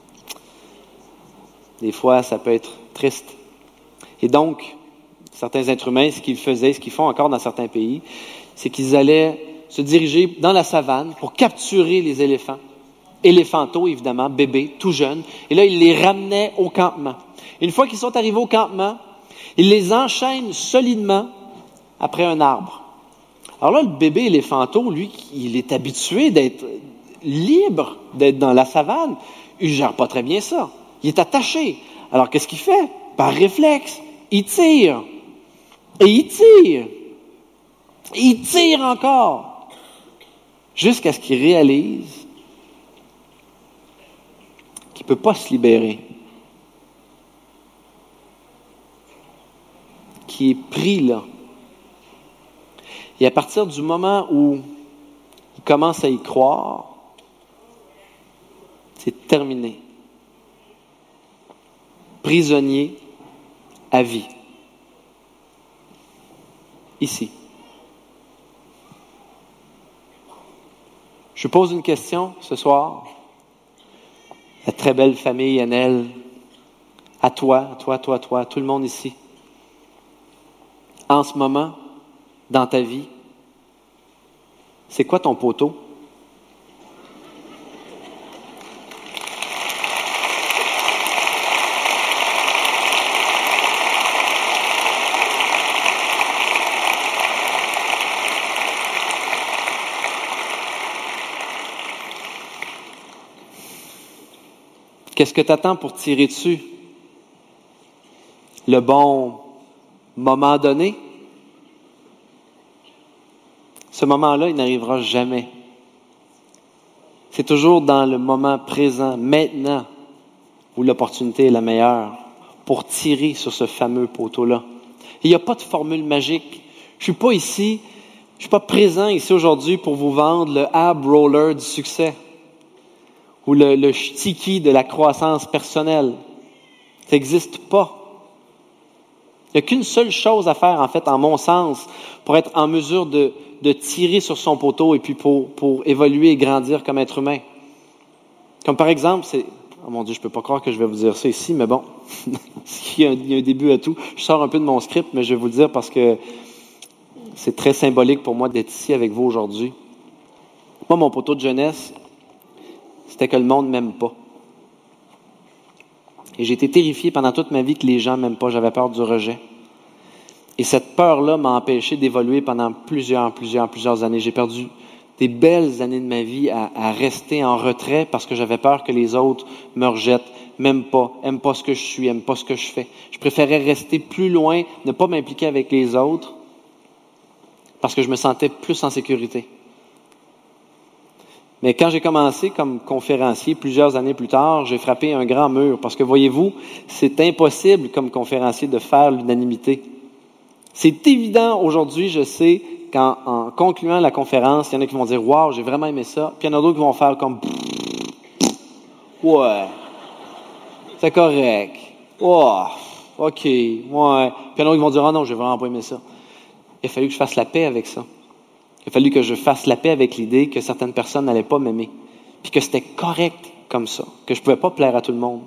des fois, ça peut être triste. Et donc, certains êtres humains, ce qu'ils faisaient, ce qu'ils font encore dans certains pays, c'est qu'ils allaient se diriger dans la savane pour capturer les éléphants. Éléphantaux, évidemment, bébés, tout jeunes. Et là, ils les ramenaient au campement. Une fois qu'ils sont arrivés au campement, ils les enchaînent solidement après un arbre. Alors là, le bébé éléphanteau, lui, il est habitué d'être libre, d'être dans la savane. Il ne gère pas très bien ça. Il est attaché. Alors, qu'est-ce qu'il fait? Par réflexe, il tire. Et il tire. Et il tire encore. Jusqu'à ce qu'il réalise qu'il ne peut pas se libérer. Qu'il est pris là. Et à partir du moment où il commence à y croire, c'est terminé. Prisonnier à vie. Ici. Je pose une question ce soir. La très belle famille Annelle, à toi, tout le monde ici. En ce moment, dans ta vie, c'est quoi ton poteau? Qu'est-ce que tu attends pour tirer dessus? Le bon moment donné? Ce moment-là, il n'arrivera jamais. C'est toujours dans le moment présent, maintenant, où l'opportunité est la meilleure pour tirer sur ce fameux poteau-là. Il n'y a pas de formule magique. Je ne suis pas présent ici aujourd'hui pour vous vendre le ab roller du succès ou le sticky de la croissance personnelle. Ça n'existe pas. Il n'y a qu'une seule chose à faire, en fait, en mon sens, pour être en mesure de tirer sur son poteau et puis pour évoluer et grandir comme être humain. Comme par exemple, Oh mon Dieu, je peux pas croire que je vais vous dire ça ici, mais bon, il y a un début à tout. Je sors un peu de mon script, mais je vais vous le dire parce que c'est très symbolique pour moi d'être ici avec vous aujourd'hui. Moi, mon poteau de jeunesse, c'était que le monde ne m'aime pas. Et j'ai été terrifié pendant toute ma vie que les gens ne m'aiment pas. J'avais peur du rejet. Et cette peur-là m'a empêché d'évoluer pendant plusieurs années. J'ai perdu des belles années de ma vie à rester en retrait parce que j'avais peur que les autres me rejettent, m'aiment pas ce que je suis, n'aiment pas ce que je fais. Je préférais rester plus loin, ne pas m'impliquer avec les autres parce que je me sentais plus en sécurité. Mais quand j'ai commencé comme conférencier, plusieurs années plus tard, j'ai frappé un grand mur parce que, voyez-vous, c'est impossible comme conférencier de faire l'unanimité. C'est évident aujourd'hui, je sais, qu'en concluant la conférence, il y en a qui vont dire « Wow, j'ai vraiment aimé ça », puis il y en a d'autres qui vont faire comme « Ouais, c'est correct, oh, OK, ouais », puis il y en a d'autres qui vont dire « Ah non, j'ai vraiment pas aimé ça ». Il a fallu que je fasse la paix avec ça. Il a fallu que je fasse la paix avec l'idée que certaines personnes n'allaient pas m'aimer, puis que c'était correct comme ça, que je ne pouvais pas plaire à tout le monde.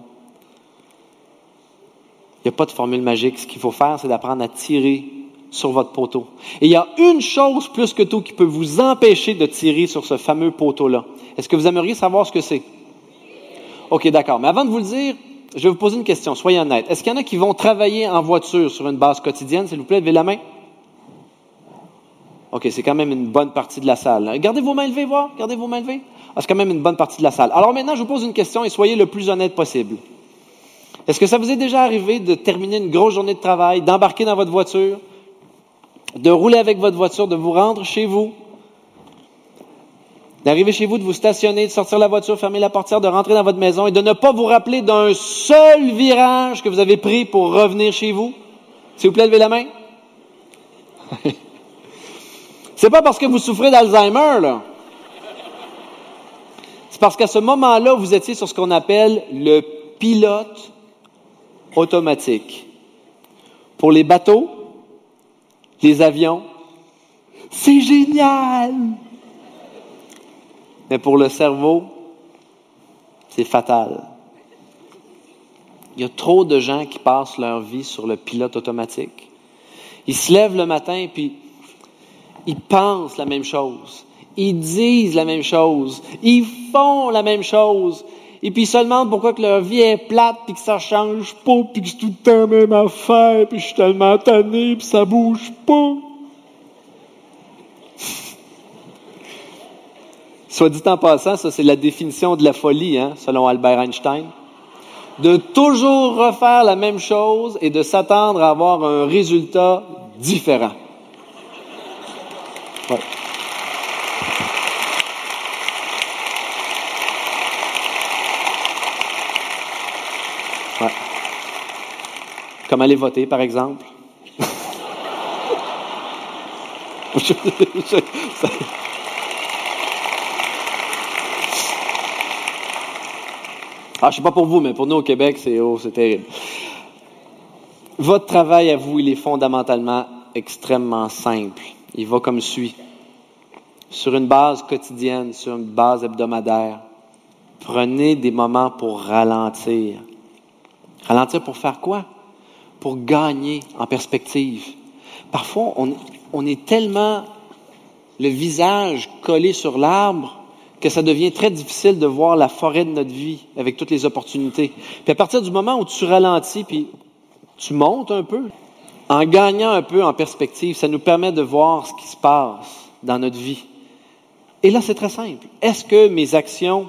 Il n'y a pas de formule magique. Ce qu'il faut faire, c'est d'apprendre à tirer sur votre poteau. Et il y a une chose plus que tout qui peut vous empêcher de tirer sur ce fameux poteau-là. Est-ce que vous aimeriez savoir ce que c'est? OK, d'accord. Mais avant de vous le dire, je vais vous poser une question. Soyez honnête. Est-ce qu'il y en a qui vont travailler en voiture sur une base quotidienne? S'il vous plaît, levez la main. OK, c'est quand même une bonne partie de la salle. Gardez vos mains levées, voir. Gardez vos mains levées. Ah, c'est quand même une bonne partie de la salle. Alors maintenant, je vous pose une question et soyez le plus honnête possible. Est-ce que ça vous est déjà arrivé de terminer une grosse journée de travail, d'embarquer dans votre voiture, de rouler avec votre voiture, de vous rendre chez vous, d'arriver chez vous, de vous stationner, de sortir la voiture, fermer la portière, de rentrer dans votre maison et de ne pas vous rappeler d'un seul virage que vous avez pris pour revenir chez vous? S'il vous plaît, levez la main. C'est pas parce que vous souffrez d'Alzheimer, là. C'est parce qu'à ce moment-là, vous étiez sur ce qu'on appelle le pilote automatique. Pour les bateaux, les avions, c'est génial! Mais pour le cerveau, c'est fatal. Il y a trop de gens qui passent leur vie sur le pilote automatique. Ils se lèvent le matin, puis ils pensent la même chose. Ils disent la même chose. Ils font la même chose. Et puis ils se demandent pourquoi que leur vie est plate, puis que ça change pas, puis que c'est tout le temps la même affaire, puis je suis tellement tanné, puis ça bouge pas. Soit dit en passant, ça c'est la définition de la folie, selon Albert Einstein. De toujours refaire la même chose et de s'attendre à avoir un résultat différent. Ouais. Ouais. Comme aller voter, par exemple. Je ne sais pas pour vous, mais pour nous au Québec, c'est terrible. Votre travail à vous, il est fondamentalement extrêmement simple. Il va comme suit. Sur une base quotidienne, sur une base hebdomadaire, prenez des moments pour ralentir. Ralentir pour faire quoi? Pour gagner en perspective. Parfois, on est tellement le visage collé sur l'arbre que ça devient très difficile de voir la forêt de notre vie avec toutes les opportunités. Puis à partir du moment où tu ralentis, puis tu montes un peu, en gagnant un peu en perspective, ça nous permet de voir ce qui se passe dans notre vie. Et là, c'est très simple. Est-ce que mes actions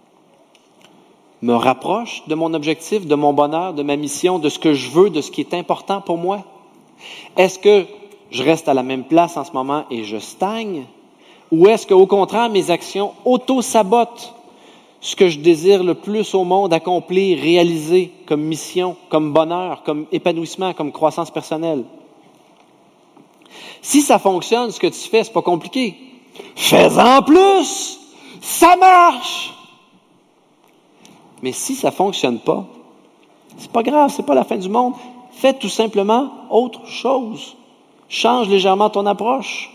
me rapprochent de mon objectif, de mon bonheur, de ma mission, de ce que je veux, de ce qui est important pour moi? Est-ce que je reste à la même place en ce moment et je stagne? Ou est-ce qu'au contraire, mes actions auto-sabotent ce que je désire le plus au monde accomplir, réaliser comme mission, comme bonheur, comme épanouissement, comme croissance personnelle? Si ça fonctionne, ce que tu fais, c'est pas compliqué. Fais-en plus! Ça marche! Mais si ça fonctionne pas, c'est pas grave, c'est pas la fin du monde. Fais tout simplement autre chose. Change légèrement ton approche.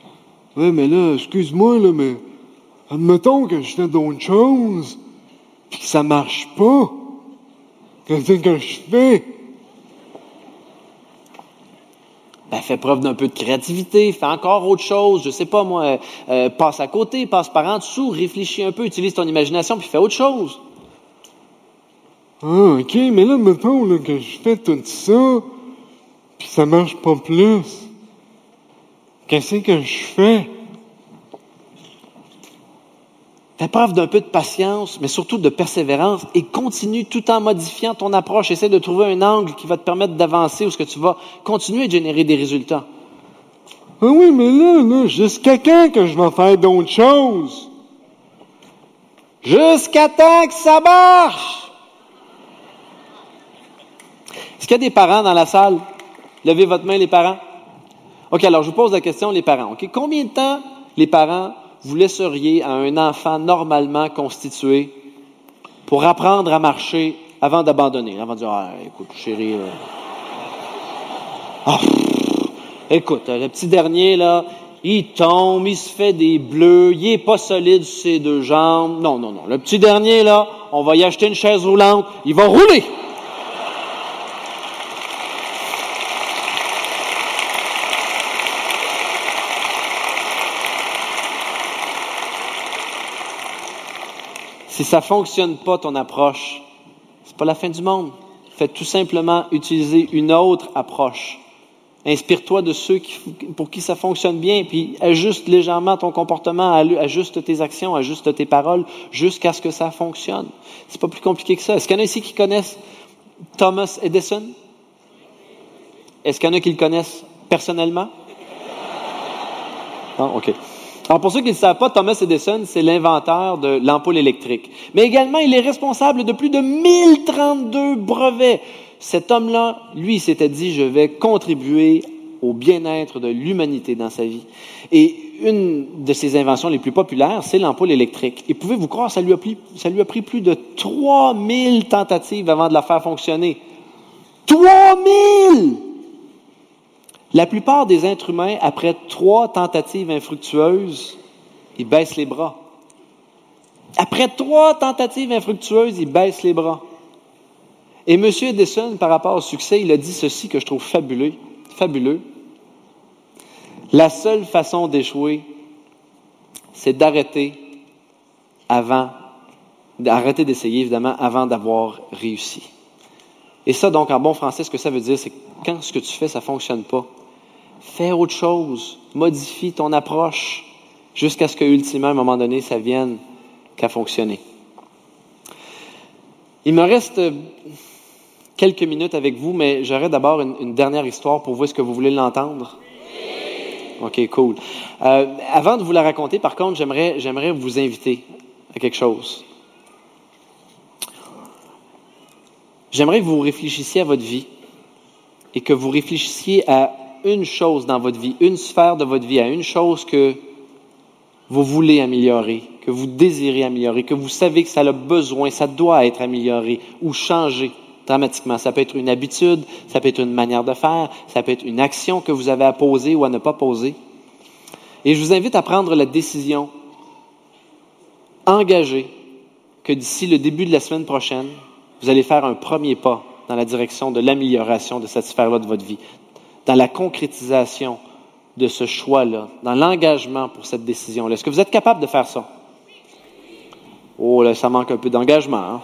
Oui, mais là, excuse-moi, là, mais admettons que je fais d'autres choses. puis que ça marche pas, qu'est-ce que je fais? Ben, fais preuve d'un peu de créativité, fais encore autre chose, je sais pas moi, passe à côté, passe par en dessous, réfléchis un peu, utilise ton imagination, puis fais autre chose. Ah, OK, mais là, mettons là, que je fais tout ça, puis ça marche pas plus. Qu'est-ce que je fais? Fais preuve d'un peu de patience, mais surtout de persévérance, et continue tout en modifiant ton approche. Essaie de trouver un angle qui va te permettre d'avancer ou ce que tu vas continuer de générer des résultats. Ah oui, mais là, jusqu'à quand que je vais faire d'autres choses? Jusqu'à temps que ça marche! Est-ce qu'il y a des parents dans la salle? Levez votre main, les parents. OK, alors je vous pose la question, les parents. OK, combien de temps, les parents, vous laisseriez à un enfant normalement constitué pour apprendre à marcher avant d'abandonner, avant de dire « Ah, écoute, chérie, écoute, le petit dernier, là, il tombe, il se fait des bleus, il est pas solide sur ses deux jambes. Non, le petit dernier, là, on va y acheter une chaise roulante, il va rouler! » Si ça fonctionne pas, ton approche, c'est pas la fin du monde. Fais tout simplement utiliser une autre approche. Inspire-toi de ceux pour qui ça fonctionne bien, puis ajuste légèrement ton comportement, ajuste tes actions, ajuste tes paroles, jusqu'à ce que ça fonctionne. C'est pas plus compliqué que ça. Est-ce qu'il y en a ici qui connaissent Thomas Edison? Est-ce qu'il y en a qui le connaissent personnellement? Non? OK. Alors, pour ceux qui ne le savent pas, Thomas Edison, c'est l'inventeur de l'ampoule électrique. Mais également, il est responsable de plus de 1032 brevets. Cet homme-là, lui, il s'était dit, je vais contribuer au bien-être de l'humanité dans sa vie. Et une de ses inventions les plus populaires, c'est l'ampoule électrique. Et pouvez-vous croire, ça lui a pris plus de 3000 tentatives avant de la faire fonctionner. 3000! La plupart des êtres humains, après 3 tentatives infructueuses, ils baissent les bras. Après 3 tentatives infructueuses, ils baissent les bras. Et M. Edison, par rapport au succès, il a dit ceci que je trouve fabuleux. La seule façon d'échouer, c'est d'arrêter d'essayer, évidemment, avant d'avoir réussi. Et ça, donc, en bon français, ce que ça veut dire, c'est que quand ce que tu fais, ça ne fonctionne pas, fais autre chose, modifie ton approche jusqu'à ce qu'ultimement, à un moment donné, ça vienne qu'à fonctionner. Il me reste quelques minutes avec vous, mais j'aurais d'abord une dernière histoire pour vous. Est-ce que vous voulez l'entendre? Oui. OK, cool. Avant de vous la raconter, par contre, j'aimerais vous inviter à quelque chose. J'aimerais que vous réfléchissiez à votre vie et que vous réfléchissiez à une chose dans votre vie, une sphère de votre vie, à une chose que vous voulez améliorer, que vous désirez améliorer, que vous savez que ça a besoin, ça doit être amélioré ou changé dramatiquement. Ça peut être une habitude, ça peut être une manière de faire, ça peut être une action que vous avez à poser ou à ne pas poser. Et je vous invite à prendre la décision engagée que d'ici le début de la semaine prochaine, vous allez faire un premier pas dans la direction de l'amélioration de cette sphère-là de votre vie, dans la concrétisation de ce choix-là, dans l'engagement pour cette décision-là. Est-ce que vous êtes capable de faire ça? Oh, là, ça manque un peu d'engagement, hein?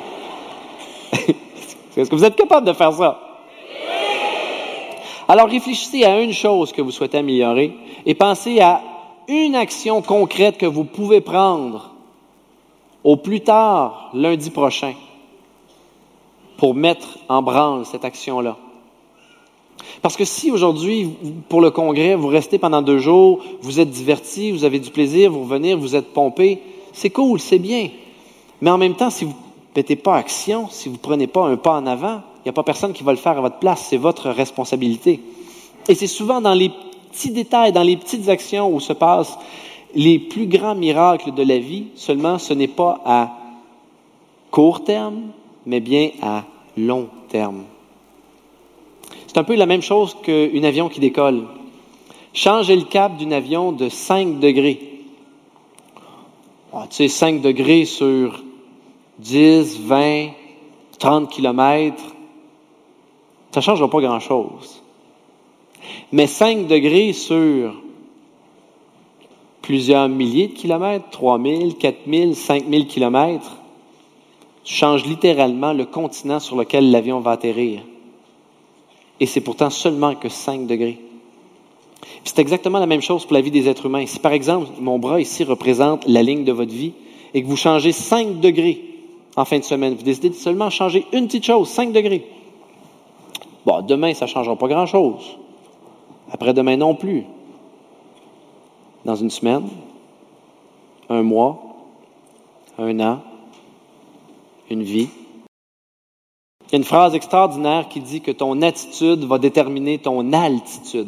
Est-ce que vous êtes capable de faire ça? Alors, réfléchissez à une chose que vous souhaitez améliorer et pensez à une action concrète que vous pouvez prendre au plus tard lundi prochain pour mettre en branle cette action-là. Parce que si aujourd'hui, pour le congrès, vous restez pendant 2 jours, vous êtes divertis, vous avez du plaisir, vous revenez, vous êtes pompé, c'est cool, c'est bien. Mais en même temps, si vous ne mettez pas action, si vous ne prenez pas un pas en avant, il n'y a pas personne qui va le faire à votre place, c'est votre responsabilité. Et c'est souvent dans les petits détails, dans les petites actions où se passent les plus grands miracles de la vie, seulement ce n'est pas à court terme, mais bien à long terme. C'est un peu la même chose qu'un avion qui décolle. Changez le cap d'un avion de 5 degrés. Ah, tu sais, 5 degrés sur 10, 20, 30 kilomètres, ça ne changera pas grand-chose. Mais 5 degrés sur plusieurs milliers de kilomètres, 3000, 4000, 5000 kilomètres, change littéralement le continent sur lequel l'avion va atterrir. Et c'est pourtant seulement que 5 degrés. Puis c'est exactement la même chose pour la vie des êtres humains. Si par exemple, mon bras ici représente la ligne de votre vie et que vous changez 5 degrés en fin de semaine, vous décidez de seulement changer une petite chose, 5 degrés. Bon, demain, ça ne changera pas grand-chose. Après-demain non plus. Dans une semaine, un mois, un an, une vie. Il y a une phrase extraordinaire qui dit que ton attitude va déterminer ton altitude.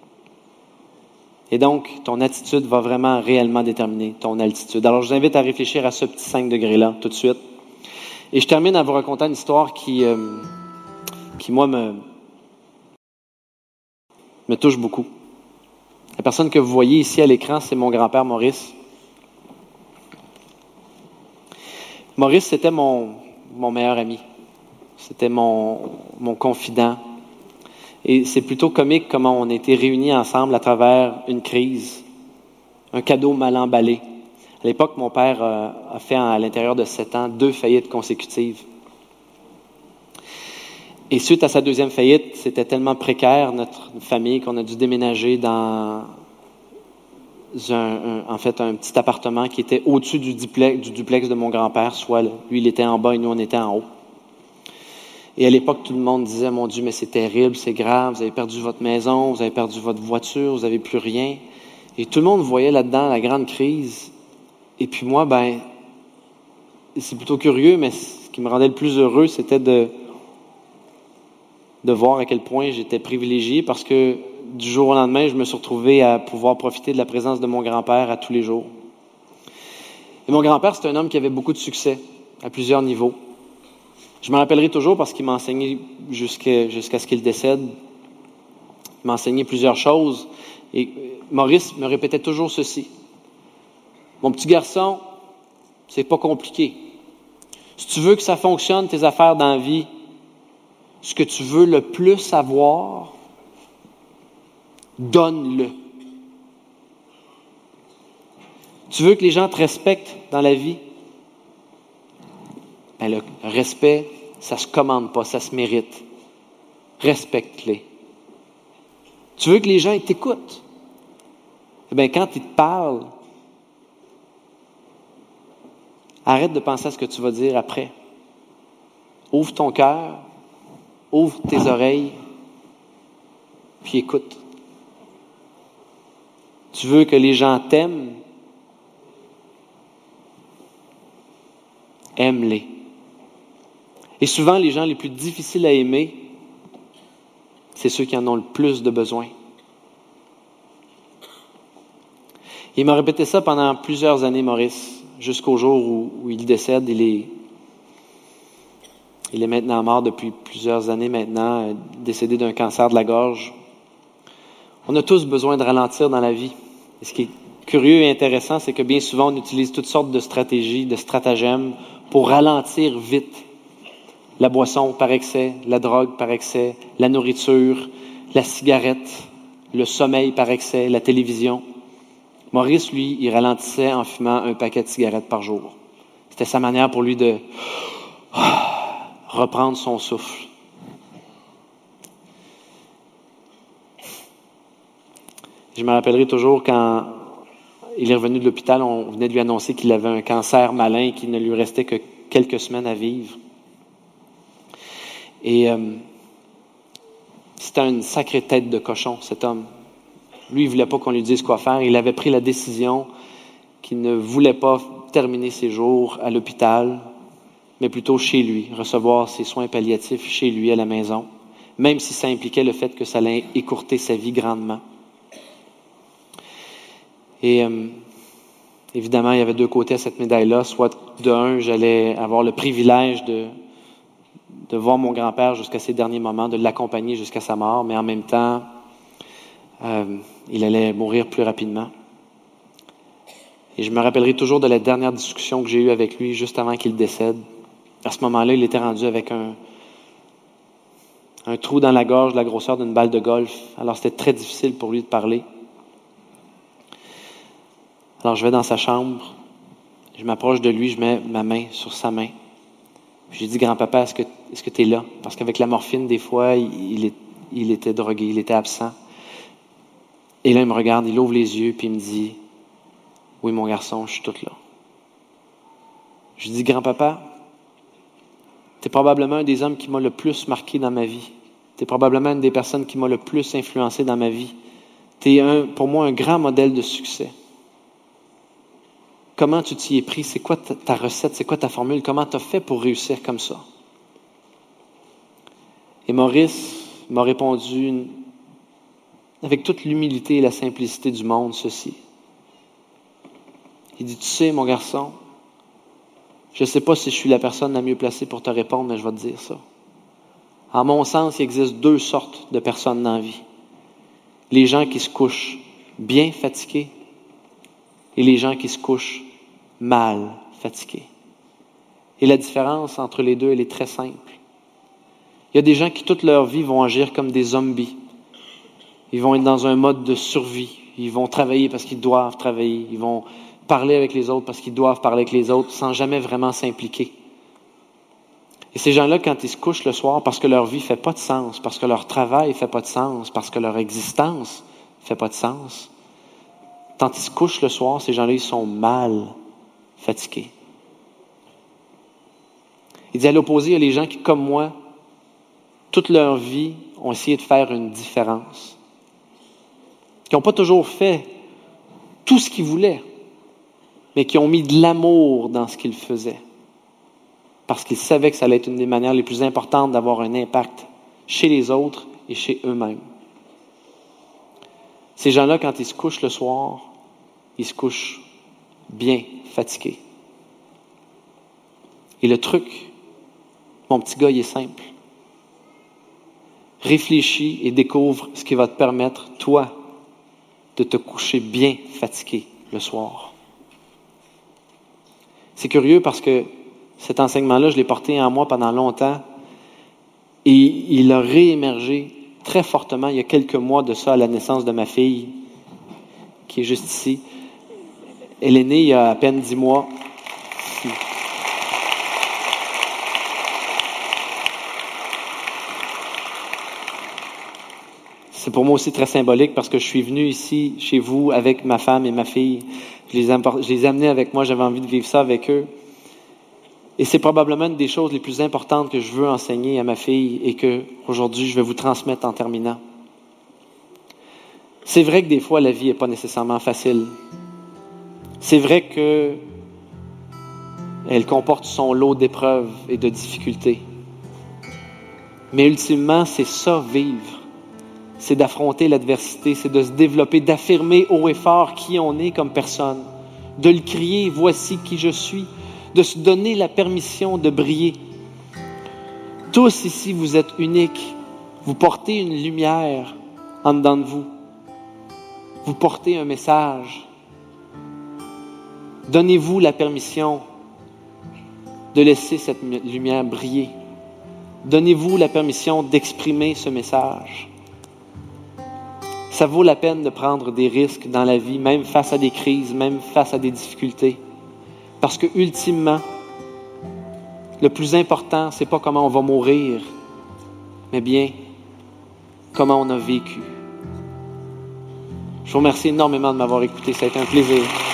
Et donc, ton attitude va vraiment, réellement déterminer ton altitude. Alors, je vous invite à réfléchir à ce petit 5 degrés-là, tout de suite. Et je termine en vous racontant une histoire qui moi, me touche beaucoup. La personne que vous voyez ici à l'écran, c'est mon grand-père Maurice. Maurice, c'était mon meilleur ami. C'était mon confident. Et c'est plutôt comique comment on a été réunis ensemble à travers une crise, un cadeau mal emballé. À l'époque, mon père a fait à l'intérieur de 7 ans 2 faillites consécutives. Et suite à sa 2e faillite, c'était tellement précaire, notre famille, qu'on a dû déménager dans un petit appartement qui était au-dessus du duplex de mon grand-père, soit lui, il était en bas et nous, on était en haut. Et à l'époque, tout le monde disait, mon Dieu, mais c'est terrible, c'est grave, vous avez perdu votre maison, vous avez perdu votre voiture, vous n'avez plus rien. Et tout le monde voyait là-dedans la grande crise. Et puis moi, c'est plutôt curieux, mais ce qui me rendait le plus heureux, c'était de voir à quel point j'étais privilégié parce que du jour au lendemain, je me suis retrouvé à pouvoir profiter de la présence de mon grand-père à tous les jours. Et mon grand-père, c'est un homme qui avait beaucoup de succès à plusieurs niveaux. Je me rappellerai toujours parce qu'il m'a enseigné jusqu'à ce qu'il décède. Il m'a enseigné plusieurs choses. Et Maurice me répétait toujours ceci. Mon petit garçon, c'est pas compliqué. Si tu veux que ça fonctionne, tes affaires dans la vie, ce que tu veux le plus avoir, donne-le. Tu veux que les gens te respectent dans la vie? Le respect, ça se commande pas, ça se mérite. Respecte-les. Tu veux que les gens ils t'écoutent? Quand ils te parlent, arrête de penser à ce que tu vas dire après. Ouvre ton cœur, ouvre tes oreilles, puis écoute. Tu veux que les gens t'aiment? Aime-les. Et souvent, les gens les plus difficiles à aimer, c'est ceux qui en ont le plus de besoin. Il m'a répété ça pendant plusieurs années, Maurice, jusqu'au jour où il décède. Il est maintenant mort depuis plusieurs années maintenant, décédé d'un cancer de la gorge. On a tous besoin de ralentir dans la vie. Et ce qui est curieux et intéressant, c'est que bien souvent, on utilise toutes sortes de stratégies, de stratagèmes pour ralentir vite. La boisson par excès, la drogue par excès, la nourriture, la cigarette, le sommeil par excès, la télévision. Maurice, lui, il ralentissait en fumant un paquet de cigarettes par jour. C'était sa manière pour lui de reprendre son souffle. Je me rappellerai toujours quand il est revenu de l'hôpital, on venait de lui annoncer qu'il avait un cancer malin et qu'il ne lui restait que quelques semaines à vivre. Et c'était une sacrée tête de cochon, cet homme. Lui, il ne voulait pas qu'on lui dise quoi faire. Il avait pris la décision qu'il ne voulait pas terminer ses jours à l'hôpital, mais plutôt chez lui, recevoir ses soins palliatifs chez lui, à la maison, même si ça impliquait le fait que ça allait écourter sa vie grandement. Et évidemment, il y avait 2 côtés à cette médaille-là. Soit de un, j'allais avoir le privilège de voir mon grand-père jusqu'à ses derniers moments, de l'accompagner jusqu'à sa mort, mais en même temps, il allait mourir plus rapidement. Et je me rappellerai toujours de la dernière discussion que j'ai eue avec lui juste avant qu'il décède. À ce moment-là, il était rendu avec un trou dans la gorge, de la grosseur d'une balle de golf. Alors, c'était très difficile pour lui de parler. Alors, je vais dans sa chambre. Je m'approche de lui, je mets ma main sur sa main. J'ai dit, grand-papa, est-ce que tu es là? Parce qu'avec la morphine, des fois, il était drogué, il était absent. Et là, il me regarde, il ouvre les yeux, puis il me dit, oui, mon garçon, je suis tout là. Je lui dis, grand-papa, tu es probablement un des hommes qui m'a le plus marqué dans ma vie. Tu es probablement une des personnes qui m'a le plus influencé dans ma vie. Tu es pour moi un grand modèle de succès. Comment tu t'y es pris? C'est quoi ta recette? C'est quoi ta formule? Comment tu as fait pour réussir comme ça? Et Maurice m'a répondu avec toute l'humilité et la simplicité du monde, ceci. Il dit, tu sais, mon garçon, je ne sais pas si je suis la personne la mieux placée pour te répondre, mais je vais te dire ça. En mon sens, il existe 2 sortes de personnes dans la vie. Les gens qui se couchent bien fatigués et les gens qui se couchent mal fatigués. Et la différence entre les deux, elle est très simple. Il y a des gens qui, toute leur vie, vont agir comme des zombies. Ils vont être dans un mode de survie. Ils vont travailler parce qu'ils doivent travailler. Ils vont parler avec les autres parce qu'ils doivent parler avec les autres sans jamais vraiment s'impliquer. Et ces gens-là, quand ils se couchent le soir, parce que leur vie ne fait pas de sens, parce que leur travail ne fait pas de sens, parce que leur existence ne fait pas de sens, quand ils se couchent le soir, ces gens-là, ils sont mal fatigués. Il dit à l'opposé, il y a les gens qui, comme moi, toute leur vie, ont essayé de faire une différence. Qui n'ont pas toujours fait tout ce qu'ils voulaient, mais qui ont mis de l'amour dans ce qu'ils faisaient. Parce qu'ils savaient que ça allait être une des manières les plus importantes d'avoir un impact chez les autres et chez eux-mêmes. Ces gens-là, quand ils se couchent le soir, ils se couchent bien fatigués. Et le truc, mon petit gars, il est simple. Réfléchis et découvre ce qui va te permettre, toi, de te coucher bien fatigué le soir. C'est curieux parce que cet enseignement-là, je l'ai porté en moi pendant longtemps et il a réémergé très fortement il y a quelques mois de ça à la naissance de ma fille, qui est juste ici. Elle est née il y a à peine 10 mois. C'est pour moi aussi très symbolique parce que je suis venu ici, chez vous, avec ma femme et ma fille. Je les ai amenés avec moi, j'avais envie de vivre ça avec eux. Et c'est probablement une des choses les plus importantes que je veux enseigner à ma fille et que aujourd'hui je vais vous transmettre en terminant. C'est vrai que des fois la vie n'est pas nécessairement facile. C'est vrai que elle comporte son lot d'épreuves et de difficultés. Mais ultimement, c'est ça, vivre. C'est d'affronter l'adversité, c'est de se développer, d'affirmer haut et fort qui on est comme personne, de le crier, voici qui je suis, de se donner la permission de briller. Tous ici, vous êtes uniques. Vous portez une lumière en dedans de vous. Vous portez un message. Donnez-vous la permission de laisser cette lumière briller. Donnez-vous la permission d'exprimer ce message. Ça vaut la peine de prendre des risques dans la vie, même face à des crises, même face à des difficultés. Parce que, ultimement, le plus important, c'est pas comment on va mourir, mais bien comment on a vécu. Je vous remercie énormément de m'avoir écouté. Ça a été un plaisir.